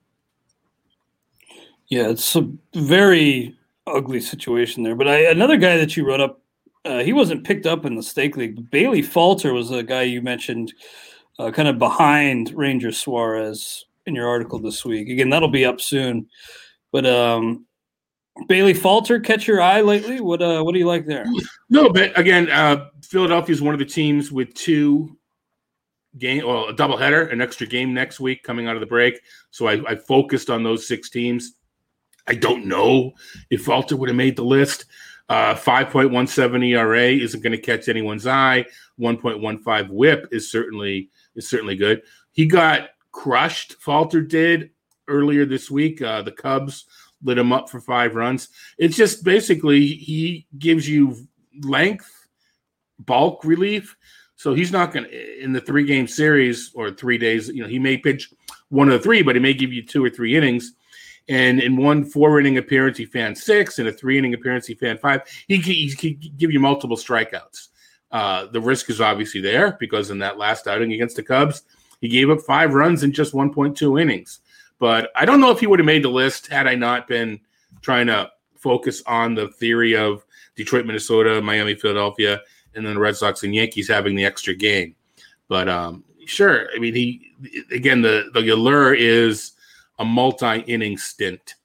Yeah, it's a very ugly situation there. But I, another guy that you wrote up, uh, he wasn't picked up in the stake league. But Bailey Falter was a guy you mentioned uh, kind of behind Ranger Suarez in your article this week. Again, that'll be up soon. But um, Bailey Falter, catch your eye lately? What uh, what do you like there? No, but again, uh, Philadelphia is one of the teams with two game, well, a doubleheader, an extra game next week coming out of the break. So I, I focused on those six teams. I don't know if Falter would have made the list. Uh, five point one seven E R A isn't going to catch anyone's eye. one point one five whip is certainly is certainly good. He got crushed. Falter did earlier this week. Uh, the Cubs lit him up for five runs. It's just basically he gives you length bulk relief. So he's not going to, in the three-game series or three days, you know, he may pitch one of the three, but he may give you two or three innings. And in one four-inning appearance, he fanned six. In a three-inning appearance, he fanned five. He can, he can give you multiple strikeouts. Uh, the risk is obviously there because in that last outing against the Cubs, he gave up five runs in just one point two innings. But I don't know if he would have made the list had I not been trying to focus on the theory of Detroit, Minnesota, Miami, Philadelphia, and then the Red Sox and Yankees having the extra game. But um, sure, I mean, he again, the, the allure is a multi-inning stint.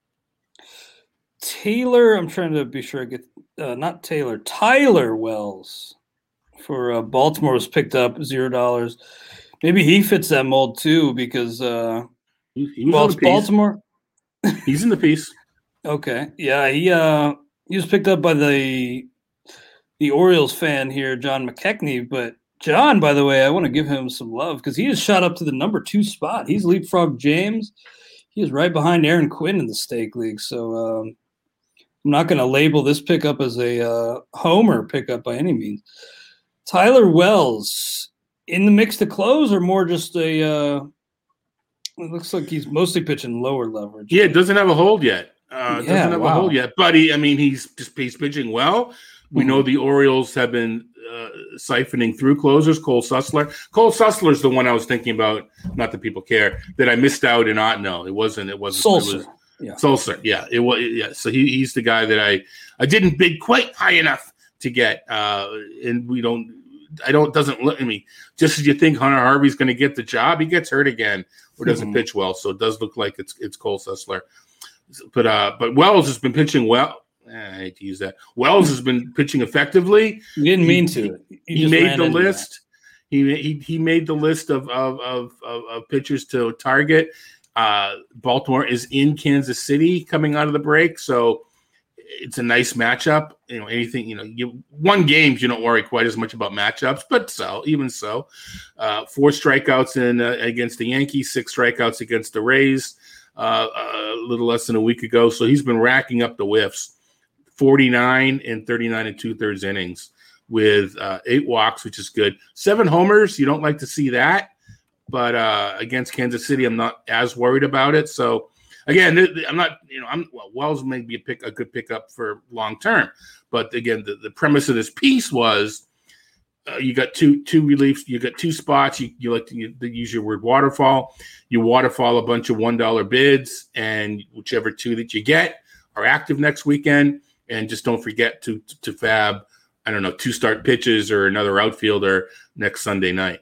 Taylor, I'm trying to be sure I get uh, not Taylor, Tyler Wells for uh, Baltimore was picked up zero dollars. Maybe he fits that mold too because uh, he, he was well, in it's the piece. Baltimore. He's in the piece. Okay, yeah, he uh, he was picked up by the the Orioles fan here, John McKechnie, but. John, by the way, I want to give him some love because he has shot up to the number two spot. He's leapfrogged James. He is right behind Aaron Quinn in the stake league. So um, I'm not going to label this pickup as a uh, homer pickup by any means. Tyler Wells in the mix to close or more just a uh, – it looks like he's mostly pitching lower leverage. Yeah, it doesn't have a hold yet. Uh, yeah, doesn't have wow. a hold yet. But, he, I mean, he's just he's pitching well. We mm-hmm. know the Orioles have been – Uh, siphoning through closers. Cole Sussler. Cole Sussler is the one I was thinking about. Not that people care that I missed out and not know. It wasn't. It wasn't. Sulser. It was, yeah. Sulser. Yeah. It was. Yeah. So he, he's the guy that I I didn't bid quite high enough to get. Uh, and we don't. I don't. Doesn't look at me. Just as you think Hunter Harvey's going to get the job, he gets hurt again or doesn't mm-hmm. pitch well. So it does look like it's it's Cole Sussler. But uh, but Wells has been pitching well. I hate to use that. Wells has been pitching effectively. You didn't mean to. He, he made the list. He, he he made the list of of of, of, of pitchers to target. Uh, Baltimore is in Kansas City coming out of the break, so it's a nice matchup. You know, anything you know, you won games, you don't worry quite as much about matchups, but so even so, uh, four strikeouts in uh, against the Yankees, six strikeouts against the Rays, uh, a little less than a week ago. So he's been racking up the whiffs. forty-nine and thirty-nine and two-thirds innings with uh, eight walks, which is good. Seven homers, you don't like to see that. But uh, against Kansas City, I'm not as worried about it. So, again, I'm not, you know, I'm well, Wells may be a, pick, a good pickup for long term. But, again, the, the premise of this piece was uh, you got two two reliefs. You got two spots. You, you like to, you, to use your word waterfall. You waterfall a bunch of one dollar bids, and whichever two that you get are active next weekend. And just don't forget to, to to fab, I don't know, two start pitches or another outfielder next Sunday night.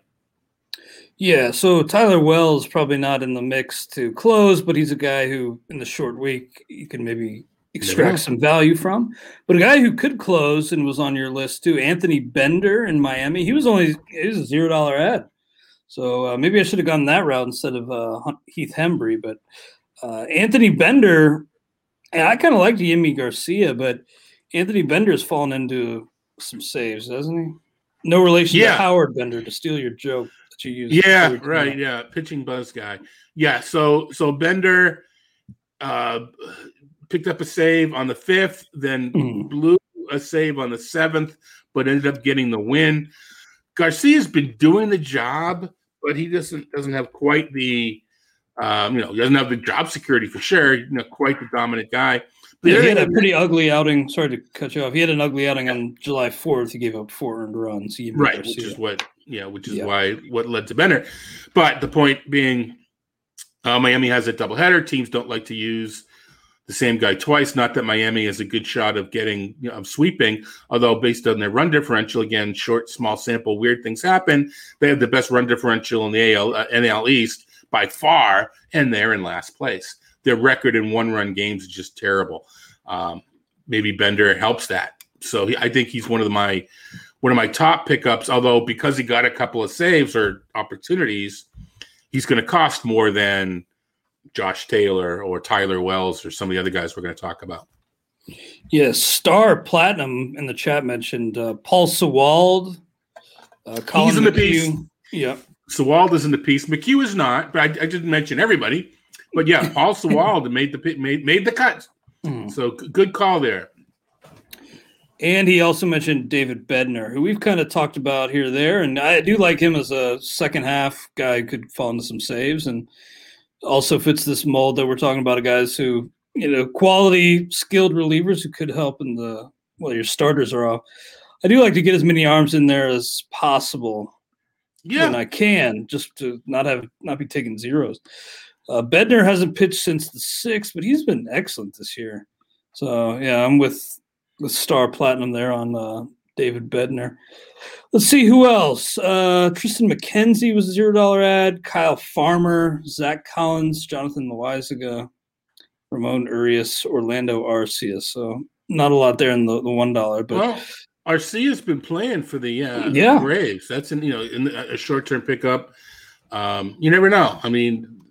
Yeah, so Tyler Wells probably not in the mix to close, but he's a guy who in the short week you can maybe extract yeah. some value from. But a guy who could close and was on your list too, Anthony Bender in Miami. He was only he was a zero dollar ad, so uh, maybe I should have gone that route instead of uh, Heath Hembry. But uh, Anthony Bender. And I kind of liked Yimi Garcia, but Anthony Bender's fallen into some saves, doesn't he? No relation yeah. to Howard Bender, to steal your joke that you used. Yeah, right. Yeah, pitching buzz guy. Yeah, so so Bender uh, picked up a save on the fifth, then mm-hmm. blew a save on the seventh, but ended up getting the win. Garcia's been doing the job, but he doesn't doesn't have quite the. Um, you know, he doesn't have the job security for sure. You know, quite the dominant guy. But yeah, he had a pretty ugly outing. Sorry to cut you off. He had an ugly outing on July fourth. He gave up four earned runs. He right, which is what, yeah, which is yeah. why what led to Bender. But the point being, uh, Miami has a doubleheader. Teams don't like to use the same guy twice. Not that Miami has a good shot of getting, you know, of sweeping. Although based on their run differential, again, short, small sample, weird things happen. They have the best run differential in the A L, uh, N L East. By far, and they're in last place. Their record in one-run games is just terrible. Um, maybe Bender helps that. So he, I think he's one of the, my one of my top pickups. Although because he got a couple of saves or opportunities, he's going to cost more than Josh Taylor or Tyler Wells or some of the other guys we're going to talk about. Yes, Star Platinum in the chat mentioned uh, Paul Sewald. Uh, Colin he's in the McHugh. piece. Yeah. Sewald is in the piece. McHugh is not, but I, I didn't mention everybody. But yeah, Paul Sewald made the made made the cut. Mm. So g- good call there. And he also mentioned David Bednar, who we've kind of talked about here or there. And I do like him as a second half guy who could fall into some saves and also fits this mold that we're talking about, guys who, you know, quality, skilled relievers who could help in the, well, your starters are off. I do like to get as many arms in there as possible yeah. when I can, just to not have not be taking zeros. Uh, Bednar hasn't pitched since the sixth, but he's been excellent this year. So, yeah, I'm with – with Star Platinum there on uh, David Bednar. Let's see who else. Uh, Tristan McKenzie was a zero dollar ad. Kyle Farmer, Zach Collins, Jonathan Loaizaga, Ramon Urias, Orlando Arcia. So not a lot there in the, the one dollar. But well, Arcia's been playing for the uh, yeah. Braves. That's in you know in a short term pickup. Um, you never know. I mean,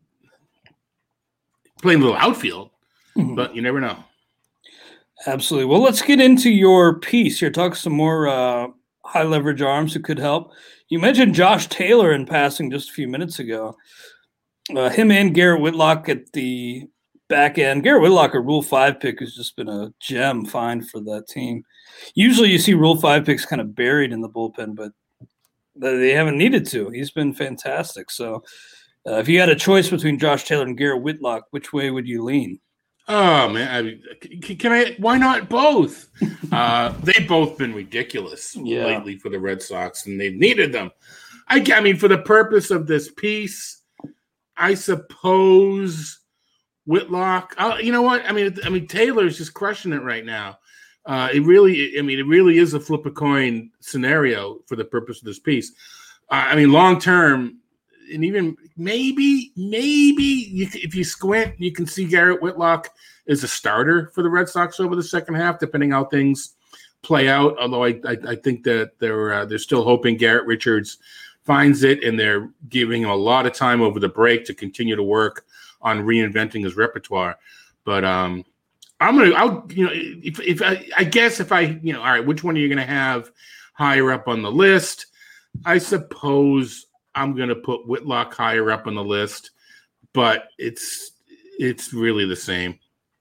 playing a little outfield, mm-hmm. but you never know. Absolutely. Well, let's get into your piece here. Talk some more uh, high leverage arms who could help. You mentioned Josh Taylor in passing just a few minutes ago. Uh, him and Garrett Whitlock at the back end. Garrett Whitlock, a Rule five pick, has just been a gem find for that team. Usually you see Rule five picks kind of buried in the bullpen, but they haven't needed to. He's been fantastic. So uh, if you had a choice between Josh Taylor and Garrett Whitlock, which way would you lean? Oh man, I, can I? Why not both? uh, they've both been ridiculous yeah. lately for the Red Sox, and they've needed them. I, I mean, for the purpose of this piece, I suppose Whitlock. Uh, you know what? I mean, I mean Taylor's just crushing it right now. Uh, it really, I mean, it really is a flip a coin scenario for the purpose of this piece. Uh, I mean, long term. And even maybe, maybe you, if you squint, you can see Garrett Whitlock as a starter for the Red Sox over the second half, depending how things play out. Although I, I, I think that they're uh, they're still hoping Garrett Richards finds it, and they're giving him a lot of time over the break to continue to work on reinventing his repertoire. But um, I'm gonna, I'll, you know, if, if I, I guess if I, you know, all right, which one are you gonna have higher up on the list? I suppose I'm going to put Whitlock higher up on the list, but it's it's really the same.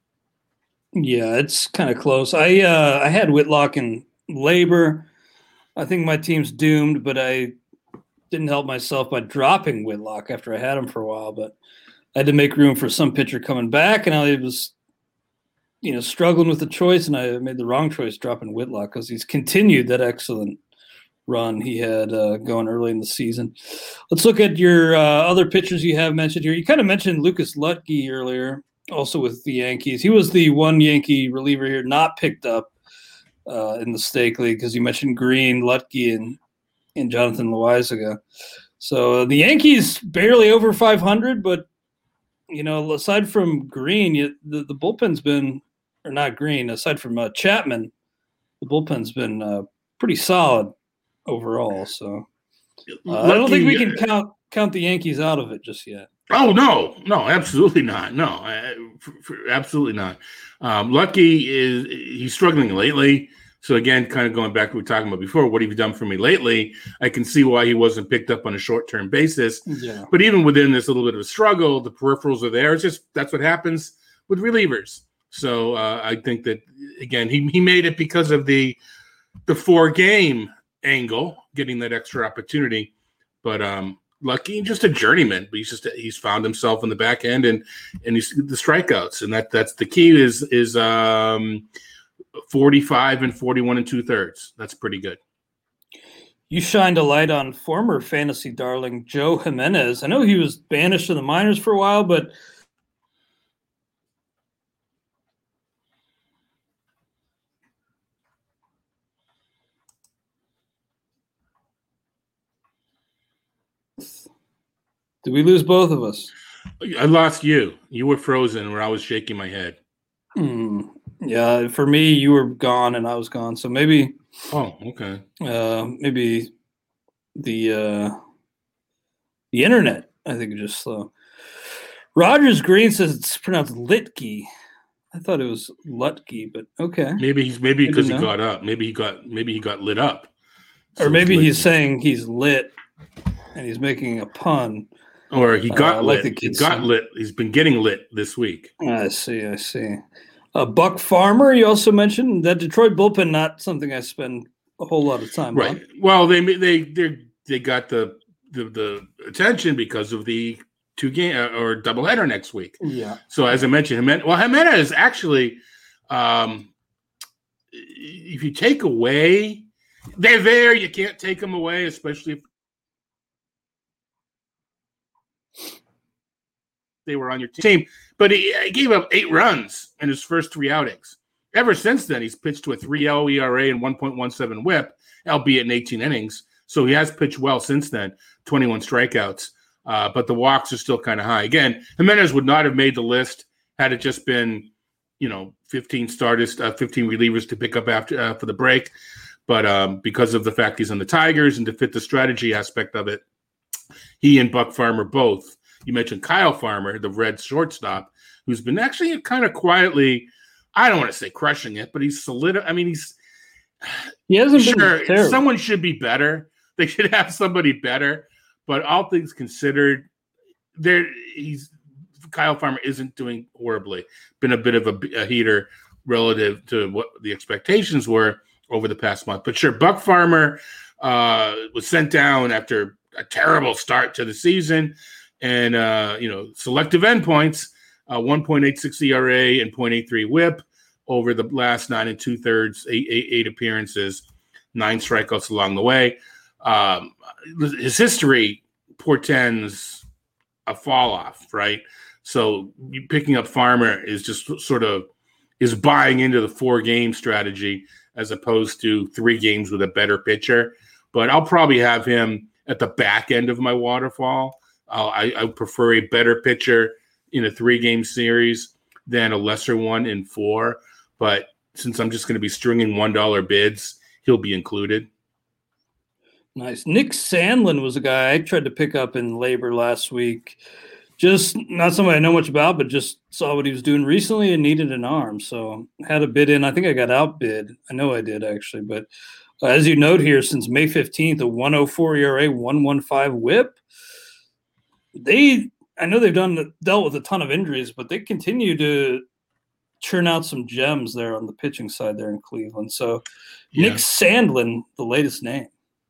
Yeah, it's kind of close. I uh, I had Whitlock in labor. I think my team's doomed, but I didn't help myself by dropping Whitlock after I had him for a while. But I had to make room for some pitcher coming back, and I was, you know, struggling with the choice, and I made the wrong choice dropping Whitlock because he's continued that excellent run he had uh, going early in the season. Let's look at your uh, other pitchers you have mentioned here. You kind of mentioned Lucas Luetge earlier, also with the Yankees. He was the one Yankee reliever here not picked up uh, in the Stake League because you mentioned Green, Luetge, and, and Jonathan Loaizaga. So uh, the Yankees barely over five hundred, but, you know, aside from Green, you, the, the bullpen's been – or not Green, aside from uh, Chapman, the bullpen's been uh, pretty solid overall. So uh, I don't think we can count count the Yankees out of it just yet. Oh no, no, absolutely not. No, I, for, for, absolutely not. Um, Luetge is he's struggling lately. So again, kind of going back to what we were talking about before, what have you done for me lately? I can see why he wasn't picked up on a short term basis. Yeah. But even within this little bit of a struggle, the peripherals are there. It's just that's what happens with relievers. So uh, I think that again, he he made it because of the the four game angle, getting that extra opportunity, but um, Luetge, just a journeyman. But he's just he's found himself in the back end, and and he's the strikeouts, and that that's the key. Is is um, forty-five and forty-one and two thirds. That's pretty good. You shined a light on former fantasy darling Joe Jimenez. I know he was banished to the minors for a while, but did we lose both of us? I lost you. You were frozen where I was shaking my head. Mm, yeah, for me, you were gone and I was gone. So maybe. Oh, okay. Uh, maybe the uh, the internet, I think, is just slow. Rogers Green says it's pronounced Litke. I thought it was Lutke, but okay. Maybe he's maybe because he got up. Maybe he got maybe he got lit up. So or maybe he's saying he's lit. And he's making a pun. Or he got uh, lit. Like he got say. lit. He's been getting lit this week. I see. I see. Uh, Buck Farmer, you also mentioned that Detroit bullpen, not something I spend a whole lot of time right. on. Well, they they they they got the, the the attention because of the two game uh, or doubleheader next week. Yeah. So as I mentioned, Jimenez, well, Jimenez is actually, um, if you take away, they're there. You can't take them away, especially if they were on your team. But he, he gave up eight runs in his first three outings. Ever since then, he's pitched to a three point oh E R A and one point one seven whip, albeit in eighteen innings. So he has pitched well since then, twenty-one strikeouts. Uh, but the walks are still kind of high. Again, Jimenez would not have made the list had it just been, you know, fifteen starters, uh, fifteen relievers to pick up after uh, for the break. But um, because of the fact he's on the Tigers and to fit the strategy aspect of it, he and Buck Farmer both. You mentioned Kyle Farmer, the Reds shortstop, who's been actually kind of quietly, I don't want to say crushing it, but he's solid. I mean, he's he hasn't sure been terrible. Someone should be better. They should have somebody better. But all things considered, there he's Kyle Farmer isn't doing horribly. Been a bit of a, a heater relative to what the expectations were over the past month. But sure, Buck Farmer uh, was sent down after a terrible start to the season, and uh, you know, selective endpoints, uh, one point eight six E R A and point eight three whip over the last nine and two thirds, eight, eight, eight appearances, nine strikeouts along the way. Um, his history portends a fall off, right? So picking up Farmer is just sort of is buying into the four game strategy as opposed to three games with a better pitcher. But I'll probably have him at the back end of my waterfall. Uh, I, I prefer a better pitcher in a three game series than a lesser one in four. But since I'm just going to be stringing one dollar bids, he'll be included. Nice. Nick Sandlin was a guy I tried to pick up in labor last week. Just not somebody I know much about, but just saw what he was doing recently and needed an arm. So had a bid in. I think I got outbid. I know I did actually. But uh, as you note here, since May fifteenth, a one oh four E R A, one fifteen whip. They, I know they've done dealt with a ton of injuries, but they continue to churn out some gems there on the pitching side there in Cleveland. So yeah. Nick Sandlin, the latest name.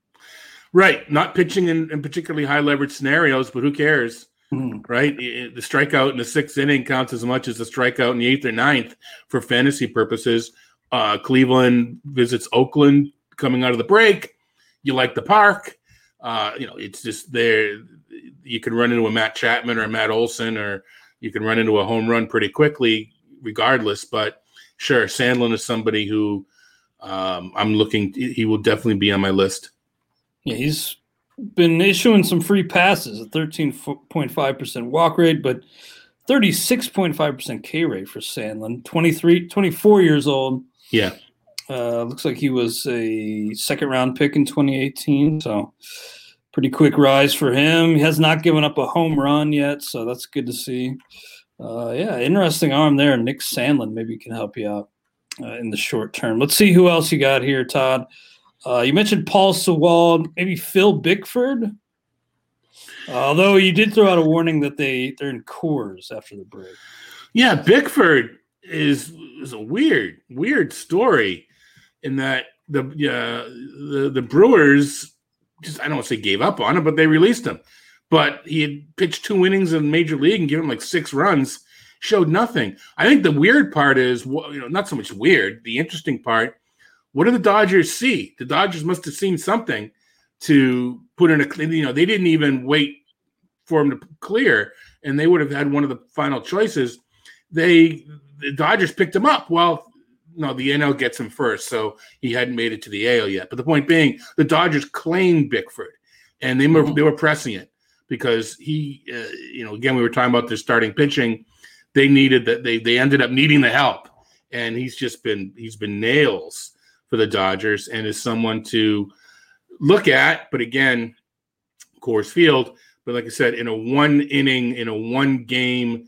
Right. Not pitching in, in particularly high leverage scenarios, but who cares? Mm-hmm. Right. The strikeout in the sixth inning counts as much as the strikeout in the eighth or ninth for fantasy purposes. Uh, Cleveland visits Oakland coming out of the break. You like the park. Uh, you know, it's just there. You can run into a Matt Chapman or a Matt Olson, or you can run into a home run pretty quickly regardless. But sure, Sandlin is somebody who um, I'm looking, he will definitely be on my list. Yeah, he's been issuing some free passes, a thirteen point five percent walk rate, but thirty-six point five percent K rate for Sandlin, twenty-three, twenty-four years old. Yeah. Uh, looks like he was a second round pick in twenty eighteen. So pretty quick rise for him. He has not given up a home run yet. So that's good to see. Uh, yeah. Interesting arm there. Nick Sandlin maybe can help you out uh, in the short term. Let's see who else you got here, Todd. Uh, you mentioned Paul Sewald, maybe Phil Bickford. Uh, although you did throw out a warning that they, they're in Coors after the break. Yeah, Bickford is is a weird, weird story in that the uh, the, the Brewers just, I don't want to say gave up on him, but they released him. But he had pitched two innings in Major League and given him like six runs, showed nothing. I think the weird part is, you know, not so much weird, the interesting part, what do the Dodgers see? The Dodgers must have seen something to put in a, you know, they didn't even wait for him to clear, and they would have had one of the final choices. They, the Dodgers picked him up. Well, no, the N L gets him first, so he hadn't made it to the A L yet. But the point being, the Dodgers claimed Bickford, and they were, mm-hmm. they were pressing it because he, uh, you know, again, we were talking about their starting pitching. They needed that. They they ended up needing the help, and he's just been he's been nails for the Dodgers and is someone to look at. But again, Coors Field. But like I said, in a one inning, in a one game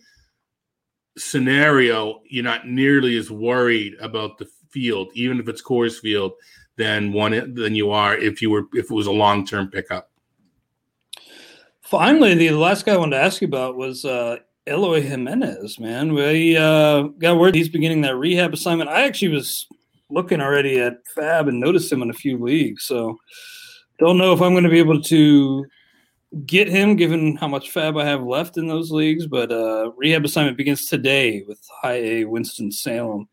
scenario, you're not nearly as worried about the field, even if it's Coors Field, than one than you are if you were if it was a long term pickup. Finally, the last guy I wanted to ask you about was uh, Eloy Jimenez, man. We uh, got word he's beginning that rehab assignment. I actually was looking already at Fab and noticed him in a few leagues. So don't know if I'm going to be able to get him given how much Fab I have left in those leagues. But uh, rehab assignment begins today with High A Winston-Salem.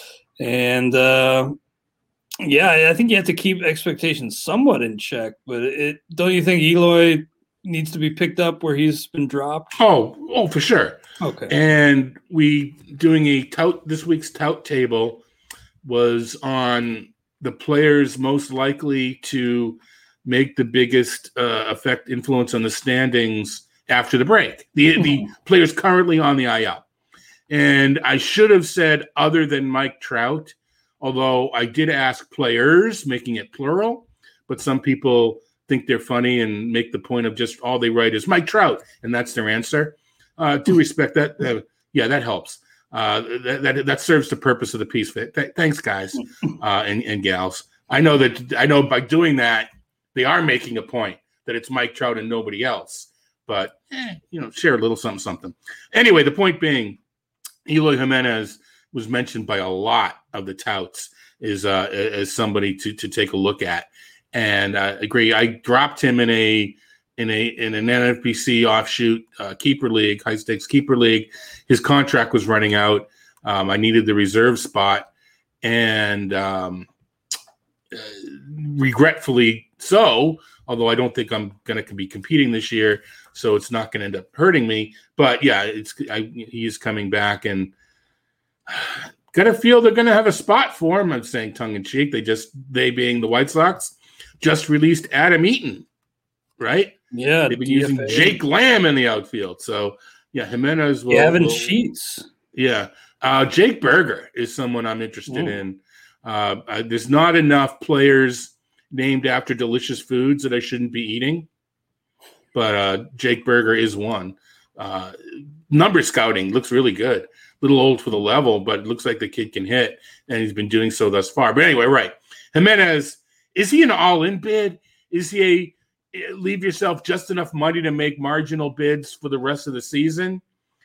And uh, yeah, I think you have to keep expectations somewhat in check. But it, don't you think Eloy needs to be picked up where he's been dropped? Oh, oh, for sure. Okay. And we doing a tout this week's tout table was on the players most likely to make the biggest uh, effect influence on the standings after the break. The mm-hmm. the players currently on the I L. And I should have said other than Mike Trout, although I did ask players, making it plural, but some people think they're funny and make the point of just all they write is Mike Trout, and that's their answer. Uh, do respect that. Uh, yeah, that helps. Uh, that, that that serves the purpose of the piece. Th- thanks, guys uh, and, and gals. I know that I know by doing that, they are making a point that it's Mike Trout and nobody else. But, eh, you know, share a little something, something. Anyway, the point being, Eloy Jimenez was mentioned by a lot of the touts is uh, as somebody to to take a look at. And I uh, agree. I dropped him in a in a in an N F B C offshoot uh, keeper league, high stakes keeper league. His contract was running out. Um, I needed the reserve spot, and um, uh, regretfully so. Although I don't think I'm going to be competing this year, so it's not going to end up hurting me. But yeah, it's I, he is coming back, and uh, gotta feel they're going to have a spot for him. I'm saying tongue in cheek. They just they being the White Sox. Just released Adam Eaton, right? Yeah. They've been D F A. using Jake Lamb in the outfield. So, yeah, Jimenez will. Gavin will, Sheets. Yeah. Uh, Jake Berger is someone I'm interested Ooh. in. Uh, uh, there's not enough players named after delicious foods that I shouldn't be eating. But uh, Jake Berger is one. Uh, number scouting looks really good. A little old for the level, but it looks like the kid can hit, and he's been doing so thus far. But anyway, right. Jimenez. Is he an all-in bid? Is he a leave yourself just enough money to make marginal bids for the rest of the season?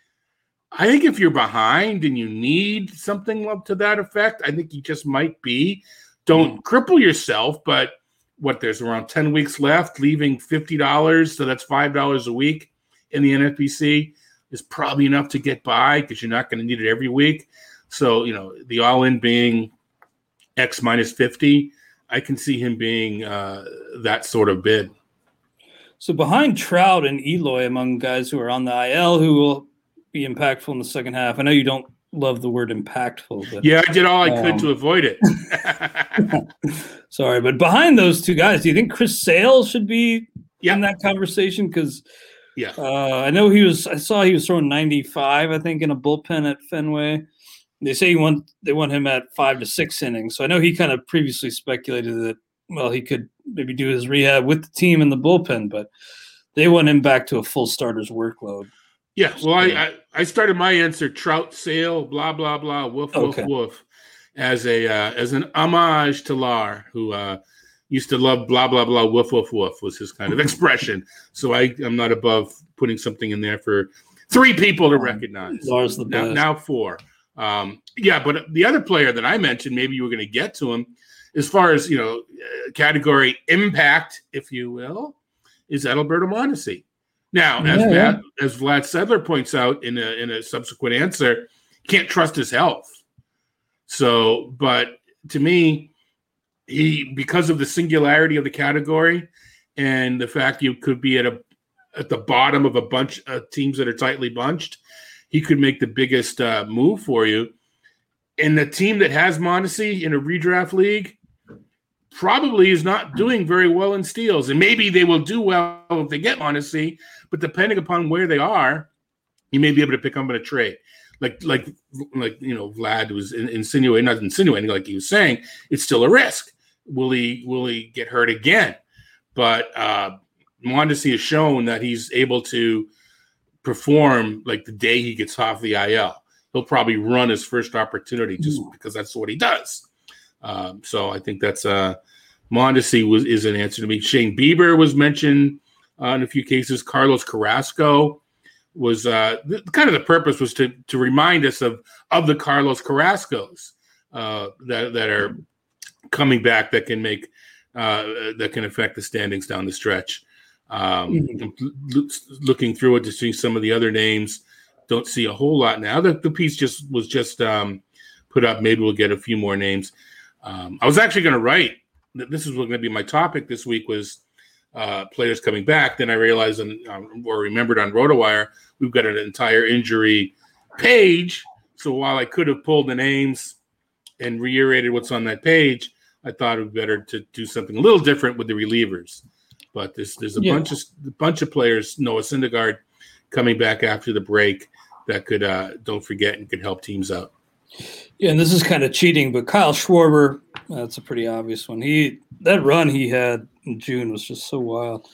I think if you're behind and you need something to that effect, I think you just might be. Don't cripple yourself, but what, there's around ten weeks left, leaving fifty dollars, so that's five dollars a week in the N F B C is probably enough to get by because you're not going to need it every week. So, you know, the all-in being X minus fifty, I can see him being uh, that sort of bid. So behind Trout and Eloy, among guys who are on the I L who will be impactful in the second half. I know you don't love the word impactful. But, yeah, I did all I um, could to avoid it. Sorry, but behind those two guys, do you think Chris Sale should be yep. in that conversation? Because yeah, uh, I know he was. I saw he was throwing ninety-five, I think, in a bullpen at Fenway. They say he want they want him at five to six innings. So I know he kind of previously speculated that, well, he could maybe do his rehab with the team in the bullpen, but they want him back to a full starter's workload. Yeah, well, I, I, I started my answer Trout, Sale, blah blah blah, woof woof okay. woof, as a uh, as an homage to Lar, who uh, used to love blah blah blah, woof woof woof was his kind of expression. So I I'm not above putting something in there for three people to recognize. Lar's the now, best. now four. Um, yeah, but the other player that I mentioned, maybe you were going to get to him, as far as, you know, uh, category impact, if you will, is Adalberto Mondesi. Now, as, yeah, Vlad, yeah. as Vlad Sedler points out in a, in a subsequent answer, can't trust his health. So, but to me, he, because of the singularity of the category and the fact you could be at a at the bottom of a bunch of teams that are tightly bunched, he could make the biggest uh, move for you. And the team that has Mondesi in a redraft league probably is not doing very well in steals. And maybe they will do well if they get Mondesi, but depending upon where they are, you may be able to pick up in a trade. Like, like, like you know, Vlad was insinuating, not insinuating, like he was saying, it's still a risk. Will he, will he get hurt again? But uh, Mondesi has shown that he's able to perform like the day he gets off the I L. He'll probably run his first opportunity just Ooh. because that's what he does. Um, so I think that's uh, Mondesi was is an answer to me. Shane Bieber was mentioned uh, in a few cases. Carlos Carrasco was uh, th- kind of the purpose was to to remind us of of the Carlos Carrascos uh, that that are coming back that can make uh, that can affect the standings down the stretch. Um, mm-hmm. l- looking through it to see some of the other names, don't see a whole lot now. The, the piece just was just um, put up. Maybe we'll get a few more names. Um, I was actually going to write. This is going to be my topic this week was uh, players coming back. Then I realized and um, or remembered on RotoWire we've got an entire injury page. So while I could have pulled the names and reiterated what's on that page, I thought it would be better to do something a little different with the relievers. But there's there's a yeah. bunch of a bunch of players, Noah Syndergaard, coming back after the break that could uh, don't forget and could help teams out. Yeah, and this is kind of cheating, but Kyle Schwarber, that's a pretty obvious one. He that run he had in June was just so wild.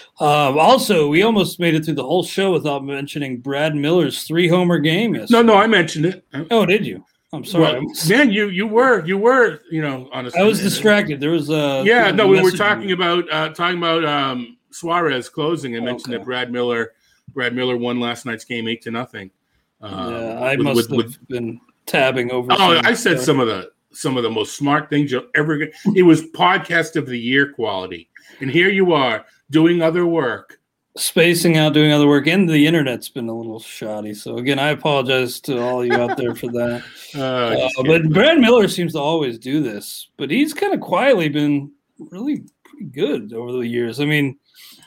Um, also, we almost made it through the whole show without mentioning Brad Miller's three homer game yesterday. No, no, I mentioned it. Oh, did you? I'm sorry, well, man. You you were you were you know honestly. I was distracted. There was a yeah. No, we were talking about uh, talking about um, Suarez closing. I mentioned okay. that Brad Miller Brad Miller won last night's game eight to nothing. Um, yeah, I with, must with, have with, been tabbing over. Oh, I said some of the some of the most smart things you'll ever get. It was podcast of the year quality, and here you are doing other work, spacing out, doing other work, and the internet's been a little shoddy. So again, I apologize to all you out there for that. uh, uh, but Brad Miller seems to always do this, but he's kind of quietly been really pretty good over the years. I mean,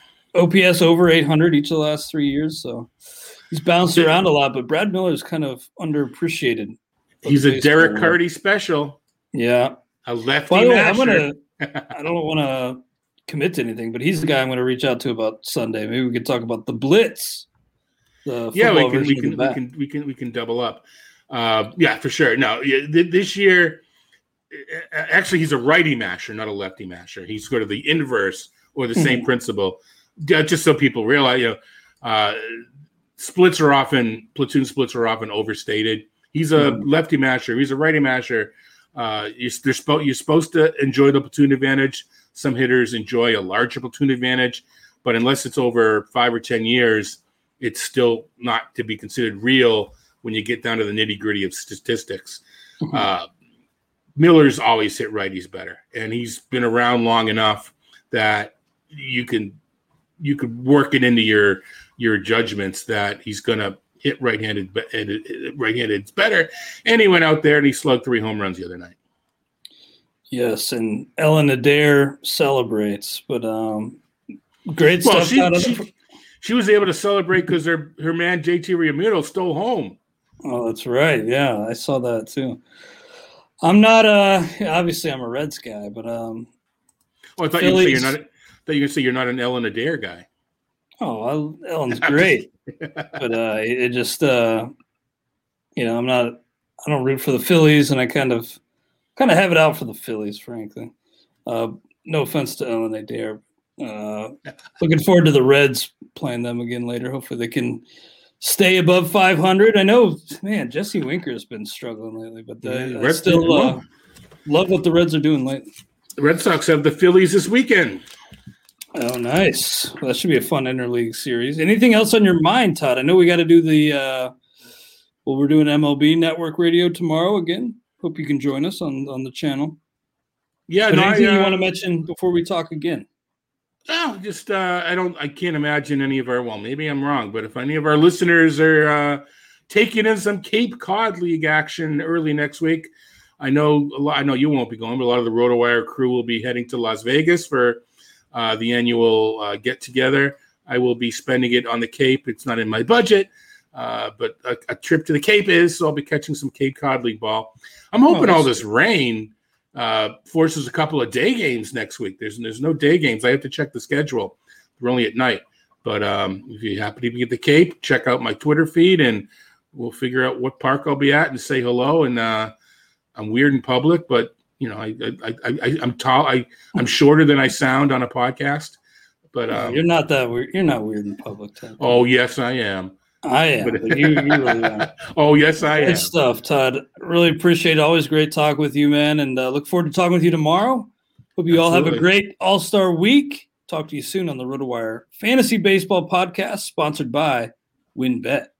O P S over eight hundred each of the last three years, so he's bounced around a lot. But Brad Miller's kind of underappreciated. He's a Derek Carty special. Yeah, a lefty. By the way, I'm gonna. I don't want to commit to anything, but he's the guy I'm going to reach out to about Sunday. Maybe we could talk about the Blitz. The yeah, we can we can, we can we can we can double up. Uh, yeah, for sure. No, this year, actually, he's a righty masher, not a lefty masher. He's sort of the inverse or the same principle. Just so people realize, you know, uh, splits are often platoon splits are often overstated. He's a mm-hmm. lefty masher. He's a righty masher. Uh, you're, they're spo- you're supposed to enjoy the platoon advantage. Some hitters enjoy a larger platoon advantage, but unless it's over five or ten years, it's still not to be considered real when you get down to the nitty gritty of statistics. Mm-hmm. Uh, Miller's always hit righties better, and he's been around long enough that you can you could work it into your your judgments that he's going to hit right-handed right-handed better. And he went out there and he slugged three home runs the other night. Yes, and Ellen Adair celebrates, but um, great well, stuff. She, out of she, the... she was able to celebrate because her, her man J T Realmuto stole home. Oh, that's right. Yeah, I saw that too. I'm not uh obviously I'm a Reds guy, but um. Oh, I thought Phillies... you were saying you're not. I thought you were say you're not an Ellen Adair guy. Oh, I, Ellen's great, but uh, it just uh, you know I'm not. I don't root for the Phillies, and I kind of. Kind of have it out for the Phillies, frankly. Uh, no offense to Ellen Adair. Uh, looking forward to the Reds playing them again later. Hopefully they can stay above five hundred. I know, man, Jesse Winker has been struggling lately, but the, I still uh, love what the Reds are doing lately. The Red Sox have the Phillies this weekend. Oh, nice. Well, that should be a fun interleague series. Anything else on your mind, Todd? I know we got to do the uh, – well, we're doing M L B Network Radio tomorrow again. Hope you can join us on, on the channel. Yeah, but no, anything I, uh, you want to mention before we talk again? No, just uh, I don't. I can't imagine any of our. Well, maybe I'm wrong, but if any of our listeners are uh, taking in some Cape Cod League action early next week, I know. A lot, I know you won't be going, but a lot of the RotoWire crew will be heading to Las Vegas for uh, the annual uh, get together. I will be spending it on the Cape. It's not in my budget, uh, but a, a trip to the Cape is. So I'll be catching some Cape Cod League ball. I'm hoping oh, all this rain uh, forces a couple of day games next week. There's there's no day games. I have to check the schedule. We're only at night. But um, if you happen to be at the Cape, check out my Twitter feed, and we'll figure out what park I'll be at and say hello. And uh, I'm weird in public, but you know, I, I, I, I I'm tall. I I'm shorter than I sound on a podcast. But um, you're not that weird. You're not weird in public. Type. Oh yes, I am. I am. But you, you really are. Oh, yes, I am. Good stuff, Todd. Really appreciate it. Always great talk with you, man. And uh, look forward to talking with you tomorrow. Hope you Absolutely. all have a great All-Star week. Talk to you soon on the RotoWire Fantasy Baseball Podcast, sponsored by WinBet.